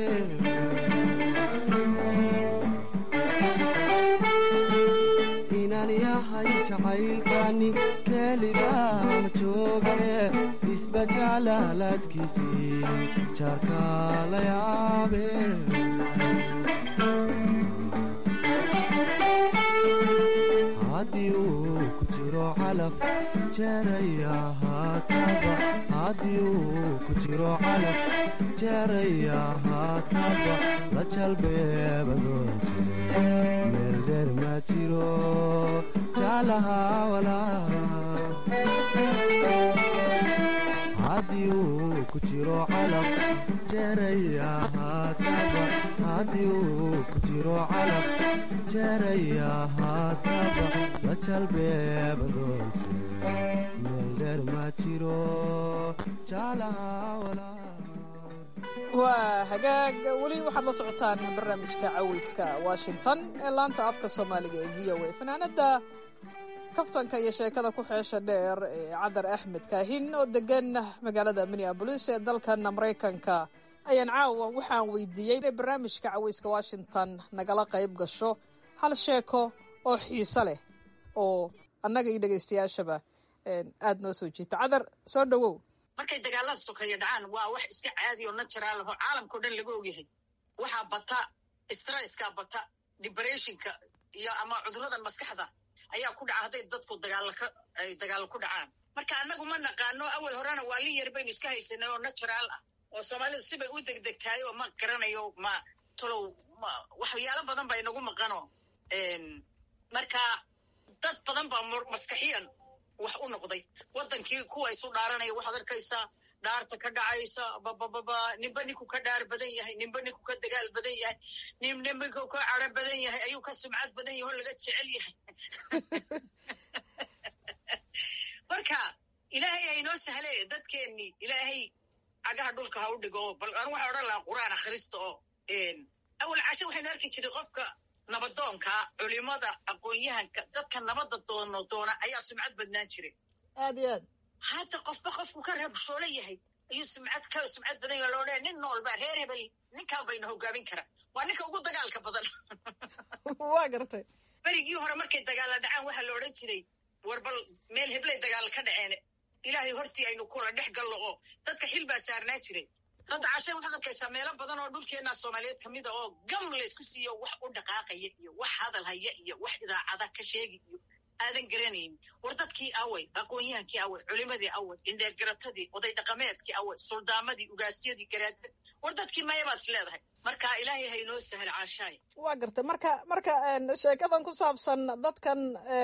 inan yahay jacaylkani keligaa ma jooge isbajaalaclaadkiisii jaarka la yaabe haddii uu ku jiro calaf jeeraya haataba haddii uu ku jiro calaf jeeraya haataba la jalbeebadoonte meel dheer ma jiro jaalaha walaa haddii uu ku jiro calaf jeeraya haataba haddii uu ku jiro calaf jeeraya haataba la jalbeebadoonte meel dheer ma jiro jaalaha walaa waa hagaag weli waxaad la socotaan barnaamijka caweyska washington ee laanta afka soomaaliga ee v o a fanaanada kaftanka iyo sheekada ku xeesha dheer ee cadar axmed kaahin oo degan magaalada minneabolis ee dalkan maraykanka ayaan caawa waxaan weydiiyey inay barnaamijka caweyska washington nagala qayb gasho hal sheeko oo xiise leh oo annaga iyo dhegaystayaashaba aada noo soo jiita. cadar soo dhawow. markay dagaalada sokeeya dhacaan waa wax iska caadi oo natural aho caalamkao dhan laga ogyahay. waxaa bata stresska bata depressionka iyo ama cudurradan maskaxda ayaa ku dhaca hadday dadku dagaal ku dhacaan. marka annagu ma naqaano awal horena waa lin yar baynu iska haysanay oo natural ah oo soomaalidu sibay u degdegtahay oo ma garanayo ma tolow waxyaalo badan baa inagu maqano. marka dad badan baa maskaxiyan wax u noqday. wadankii kuwa isu dhaaranaya waxaad arkaysaa dhaarta ka dhacaysa babababa ninba ninku ka dhaar badan yahay, ninba ninku ka dagaal badan yahay, ninba ninku ka caro badan yahay, ayuu ka sumcad badan yahay oo laga jecel yahay. marka ilaahay aynoo sahle dadkeennii ilaahay cagaha dhulka ha u dhigo. bal anu waxaa odhan lahaa qur'aan akhrista oo awal cashe waxaynu arki jiray qofka nabadoonka culimada aqoon-yahanka dadka nabadda doona ayaa sumcad badnaan jiray. aad iyo aad hadda qofba qofku ka rabshoolo yahay ayuu sumcad badan yahay. loo leeya nin noolba reer hebel ninkaan bayna hogaamin kara waa ninka ugu dagaalka badan. waa gartay berigii hore markay dagaalla dhacaan waxaa la odhan jiray warbal meel heblay dagaal ka dhaceen ilaahay hortii aynu kula dhex gallo oo dadka xil baa saarnaa jiray. hadda cashe waxaad arkaysaa meelo badan oo dhulkeenna soomaaliyeed ka mid a oo gam laysku siiyo wax u dhaqaaqaya iyo wax hadal haya iyo wax idaacada ka sheegi iyo aadan garanayn. war dadkii away, aqoon-yahankii away, culimadii away, indheergaratadii, oday dhaqameedkii away, suldaamadii, ugaasyadii, garaadad war dadkii maya baad is leedahay. marka ilaahay haynoo sahel caashaay. waa gartay marka sheekadan ku saabsan dadkan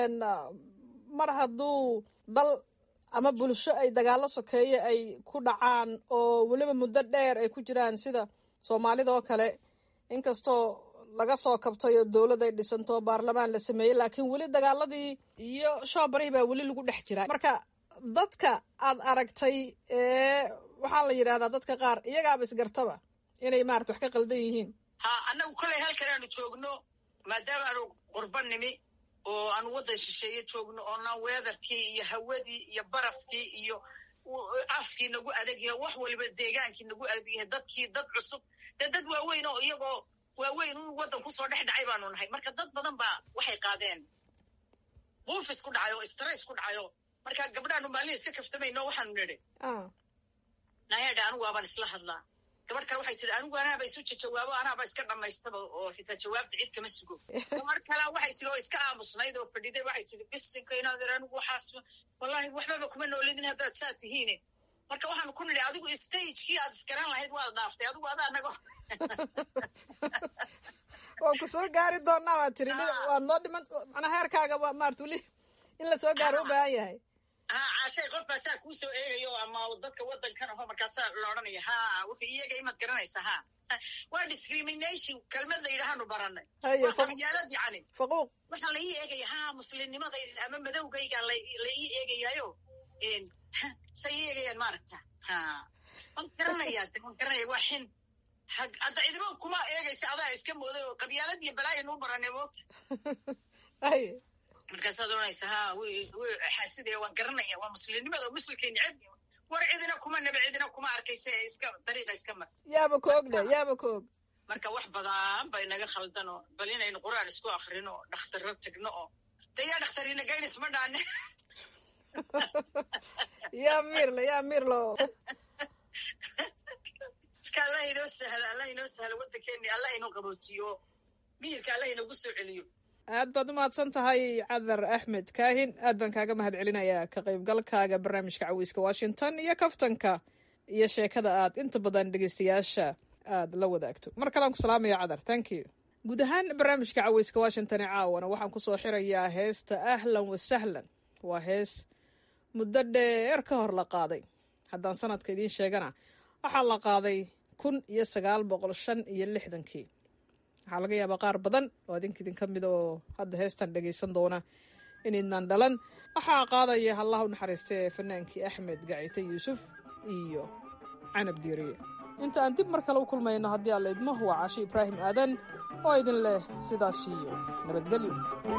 mar hadduu dal ama bulsho ay dagaallo sokeeye ay ku dhacaan oo weliba muddo dheer ay ku jiraan sida soomaalida oo kale, inkastoo laga soo kabtay oo dowlad ay dhisanto oo baarlamaan la sameeyey, laakiin weli dagaaladii iyo shoobarihii baa weli lagu dhex jiraa. marka dadka aad aragtay waxaa la yidhahdaa dadka qaar iyagaaba isgartaba inay maarata wax ka qaldan yihiin. ha annagu koley halkan aanu joogno maadaama aanu qurba nimi oo aanu waddan shisheeye joogno oona weedarkii iyo hawadii iyo barafkii iyo afkii nagu adag yahay wax waliba deegaankii nagu adag yahay dadkii dad cusub dee dad waaweyn oo iyagoo waaweyn un waddan kusoo dhex dhacay baanu nahay. marka dad badan baa waxay qaadeen buufis ku dhacayo stress ku dhacayo. marka gabdhaanu maalin iska kaftamayno waxaanu nidhi nayadha anigu waabaan isla hadlaa. gabadh kale waxay tihi anigu anaaba isu jawaabo anaaba iska dhammaystaba oo xitaa jawaabta cid kama sugo. gabadh kale waxay tihi oo iska aamusnayd oo fadhiday waxay tihi bisinka inaad anigu waxaas wallahi waxbaba kuma noolidin haddaad saa tihiine. marka waxaanu ku nidhi adigu stagekii aad iskaran lahayd waad dhaaftay adigu adaa nago waan ku soo gaari doonaa waa tiri waad noo dhiman macnaa heerkaaga waa maarta weli in la soo gaaro u baahan yahay. caashay qof baa saa kuu soo eegayo ama dadka waddankan aho markaasaa la odhanaya wuxuu iyaga imaad garanaysa waa discrimination kelmad la yidhaahanu baranay magaalad yani faquuq waxaa la ii eegaya muslimnimada ama madowgayga la ii eegayayo say ii eegayaan maaragta waan garanaya waa xin hadda ciidamo kuma eegaysa adaa iska mooday oo qabyaalad iyo balaayo nuu baranay moogta markaasaad oranaysa xaasidee waan garanaya waa muslimnimada oo muslimkay neceb war cidina kuma nebe cidina kuma arkaysa iska dariiqa iska mar yaaba ka og marka wax badan bay naga khaldano bal inaynu qur'aan isku akrino oo dhakhtarro tagno oo dee yaa dhakhtarina gaynis ma dhaane yaa miirlo marka allah inoo sahlo waddankeeni allah inoo qaboojiyo miyirka allah inoogu soo celiyo. aad baad u mahadsan tahay cadar axmed kaahin. aad baan kaaga mahad celinayaa ka qaybgalkaaga barnaamijka caweyska washington iyo kaftanka iyo sheekada aad inta badan dhegeystayaasha aad la wadaagto. mar kalean ku salaamaya cadar. thank you. guud ahaan barnaamijka caweyska washington ee caawana waxaan ku soo xirayaa heesta ahlan wasahlan. waa hees muddo dheer ka hor la qaaday. haddaan sanadka idiin sheegana waxaa la qaaday 1956. waxaa laga yaabaa qaar badan oo idinka mid oo hadda heestan dhegaysan doona inaydnaan dhalan. waxaa qaadaya allah u naxariistay fanaankii axmed gacite yuusuf iyo canab diiriye. inta aan dib mar kale u kulmayno haddii alla idmo waa caashi ibraahim aadan oo idin leh sidaas iyo nabadgelyo.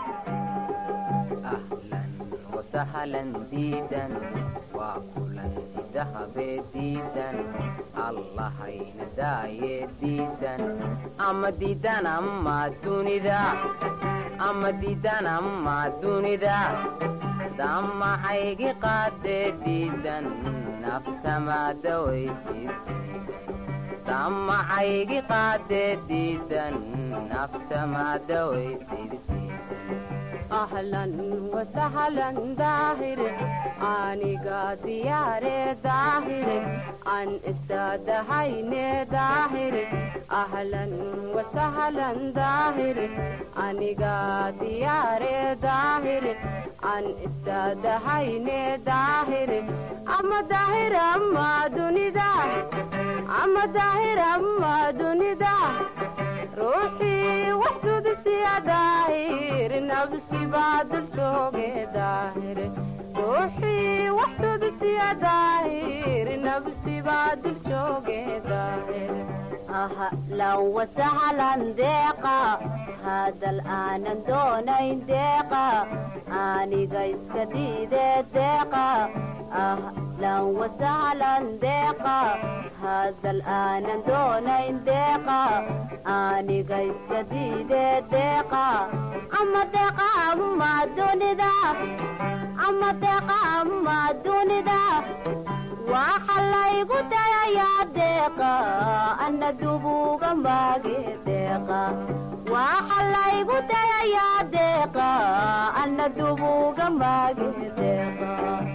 وسهلا ديدا وكلا ذهب ديدا الله ينداي ديدا أما ديدا أما توندا ama diidan ama dunida damacaygi qaadee diidan naftamadawaysid damacaygi qaadee diidan naftamadawaysid ahlan wasahlan daahire aniga diyaare daahire an istadahayne daahire ahlan wasahlan daahire aniga diyaare daahire an istadahayne daahire ama daahir ama dunida ama daahir ama dunida ruuxii waxdudisiya daahir nafsi baadul jooge daahire ruuxii waxdudisiya daahir nafsi baadul jooge daahire أهلا وسهلا ديقا هذا الآن دونين ديقا أني قيس جديد ديقا أهلا وسهلا ديقا هذا الآن دونين ديقا أني قيس جديد ديقا أما ديقا أما دوني دا أما ديقا أما دوني دا وحلايقو يا ديقا أنا دوبوغا ماغي ديقا وحلايقو يا ديقا أنا دوبوغا ماغي ديقا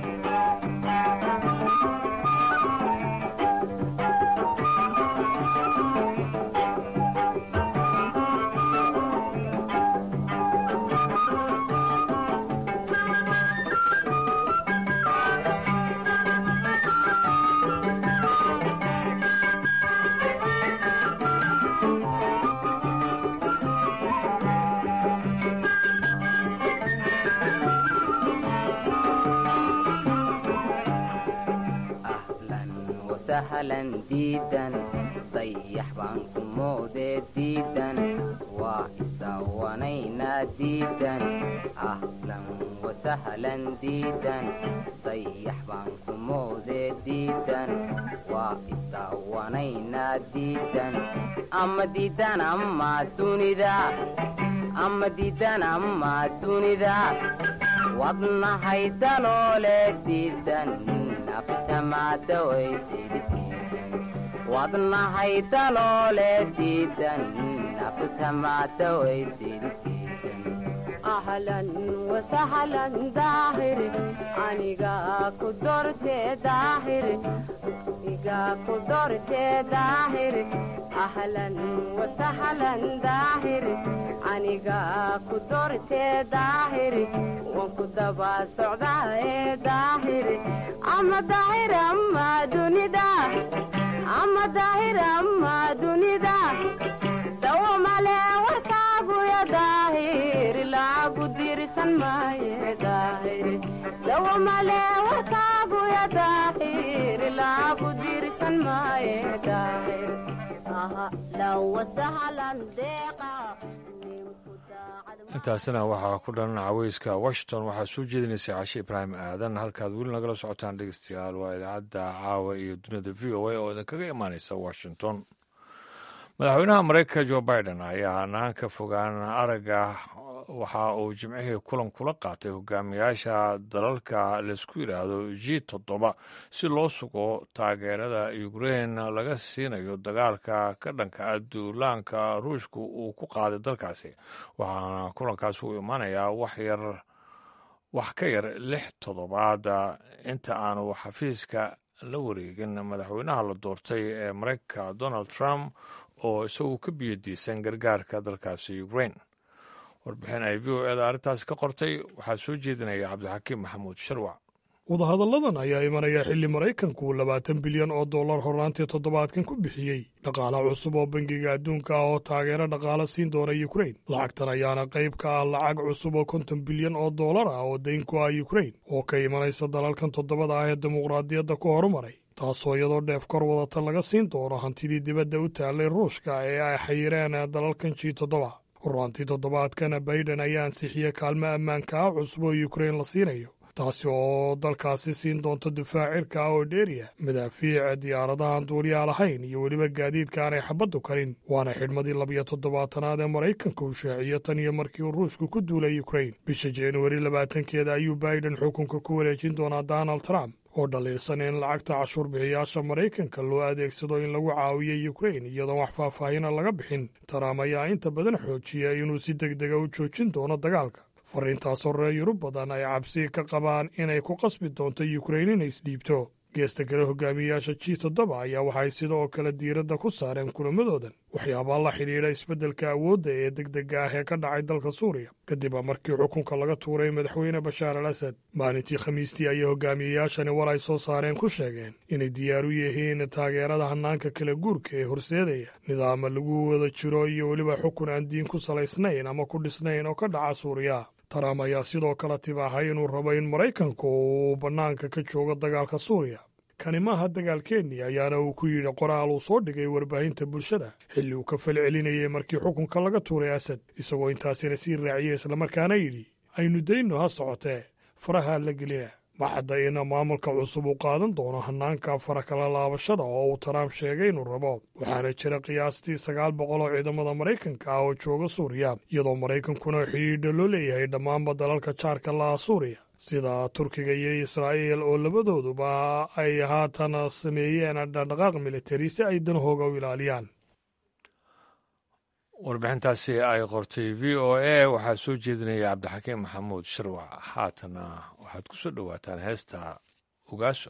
سهلا ديدا صيح بانكم مودة ديدا وإسوانينا ديدا أهلا وسهلا ديدا صيح بانكم مودة ديدا وإسوانينا ديدا أما ديدا أما دوني ذا أما ديدا أما دوني ذا وضنا هيدا لولي ديدا نفتما دويتي wadna haydaloole diidan naftamata weydiidan ahlan wasahlan daahiri aniga ku dorte daahiri aniga ku dorte daahiri ahlan wasahlan daahiri aniga ku dorte daahiri wan ku daba socdaa daahiri ama daahir ama dunida ama daahir ama dunida dawa male warkaagu ya daahir laagu dirsan maaye daahir dawa male warkaagu ya daahir laagu dirsan maaye daahir ahlan wasahlan deeqa intaasina waxaa ku dhan caweyska washington waxaa soo jeedinaysay cashe ibraahim aadan halkaad weli nagala socotaan dhegeystayaal waa idaacadda caawa iyo dunida v o a oo idinkaga imaaneysa washington madaxweynaha mareykanka jo biden ayaa hanaanka fogaan aragga waxa uu jimcihii kulan kula qaatay hogaamiyaasha dalalka laysku yidhaahdo G7 si loo sugo taageerada Ukraine laga siinayo dagaalka ka dhanka duulaanka Ruushku uu ku qaaday dalkaasi waxaana kulankaas uu imaanayaa wax ka yar 6 toddobaad inta aanu xafiiska la wareegin madaxweynaha la doortay ee Mareykanka Donald Trump oo isagu ka biyadiisan gargaarka dalkaasi Ukraine warbixin ay v o eda arrintaasi ka qortay waxaa soo jeedinaya cabdixakiim maxamuud sharwac wadahadalladan ayaa imanaya xilli maraykanku $20 bilyan hornaantii toddobaadkan ku bixiyey dhaqaala cusub oo bangiga adduunka ah oo taageero dhaqaala siin doona Ukraine lacagtan ayaana qayb ka ah lacag cusub oo $50 bilyan ah oo dayn ku ah Ukraine oo ka imanaysa dalalkan toddobada ah ee dimuqraadiyadda ku horumaray taasoo iyadoo dheef kor wadata laga siin doono hantidii dibadda u taallay ruushka ee ay xayireen dalalkan G7 hornaantii toddobaadkana Biden ayaa ansixiyey kaalmo ammaanka ah cusub oo Ukraine la siinayo taasi oo dalkaasi siin doonto difaac cirka ah oo dheeriya madaafiic diyaaradahan duuliyaa lahayn iyo weliba gaadiidka aanay xabaddu karin waana xidhmadii 12-aad ee maraykanka uu shaaciyo tan iyo markii uu ruushku ku duulay ukrain bisha januari 20-keeda ayuu biden xukunka ku wareejin doonaa donald trump oo dhaliilsan in lacagta cashuur bixiyaasha maraykanka loo adeegsado in lagu caawiyo ukrain iyadoon wax faahfaahina laga bixin trump ayaa inta badan xoojiya inuu si degdega u joojin doono dagaalka fariintaasoo reer yurub badan ay cabsi ka qabaan inay ku qasbi doonto ukrain inay isdhiibto geesta kale hogaamiyayaasha G7 ayaa waxay sidoo kale diiradda ku saareen kulamadoodan waxyaabaa la xidhiidha isbeddelka awoodda ee degdega ah ee ka dhacay dalka suuriya kadib markii xukunka laga tuuray madaxweyne bashaar al asad maalintii khamiistii ayay hogaamiyayaashani war ay soo saareen ku sheegeen inay diyaar u yihiin taageerada hannaanka kala guurka ee horseedaya nidaama lagu wada jiro iyo weliba xukun aan diin ku salaysnayn ama ku dhisnayn oo ka dhaca suuriya trump ayaa sidoo kale tibaahay inuu rabo in maraykanku uu bannaanka ka joogo dagaalka suuriya kani maaha dagaalkeennii ayaana uu ku yidhi qoraal uu soo dhigay warbaahinta bulshada xilli uu ka falcelinayay markii xukunka laga tuuray asad isagoo intaasina sii raaciyey islamarkaana yidhi aynu dayno ha socotee faraha la gelina maxadda in maamulka cusub uu qaadan doono hannaanka fara kala laabashada oo uu trump sheegay inuu rabo waxaana jira qiyaastii 900 oo ciidamada maraykanka ah oo jooga suuriya iyadoo maraykankuna xidhiidha loo leeyahay dhammaanba dalalka jaarka laha suuriya sida turkiga iyo israa'iil oo labadooduba ay haatan sameeyeen dhaqdhaqaaq militari si ay danahooga u ilaaliyaan warbixintaasi ay qortay v o a waxaa soo jeedinaya cabdixakiim maxamuud shirwac haatana waxaad ku soo dhowaataan heesta ugaaso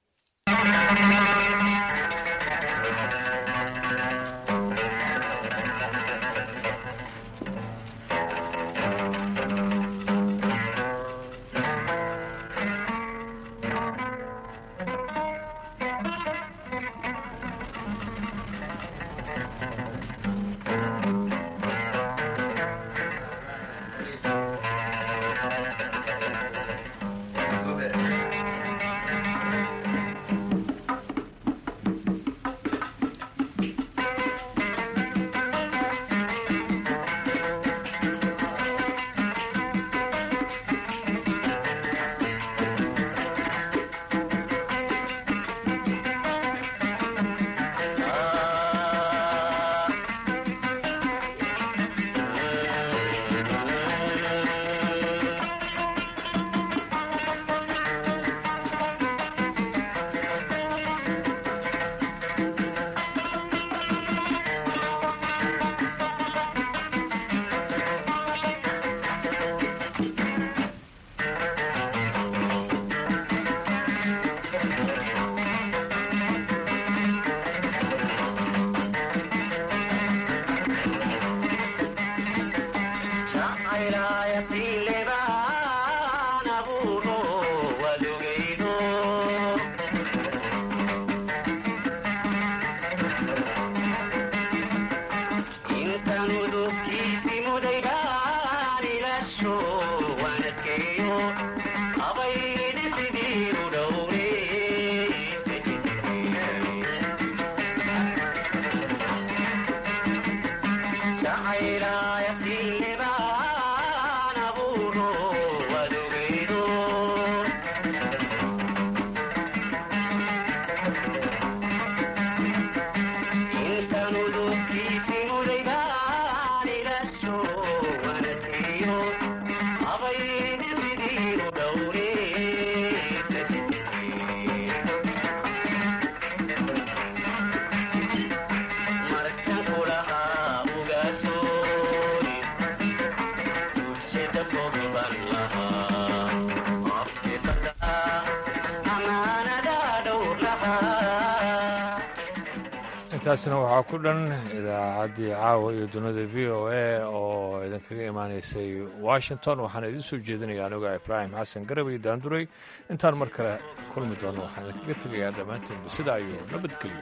intaasina waxaa ku dhan idaacaddii caawa iyo dunida v o a oo idinkaga imaanaysay washington waxaana idiin soo jeedinaya aniga ibraahim xasan garab iyo daanduray intaan mar kale kulmi doono waxaan idinkaga tegayaa dhammaantiinba sida ayuu nabadgelyo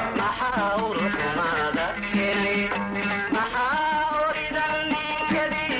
maxaa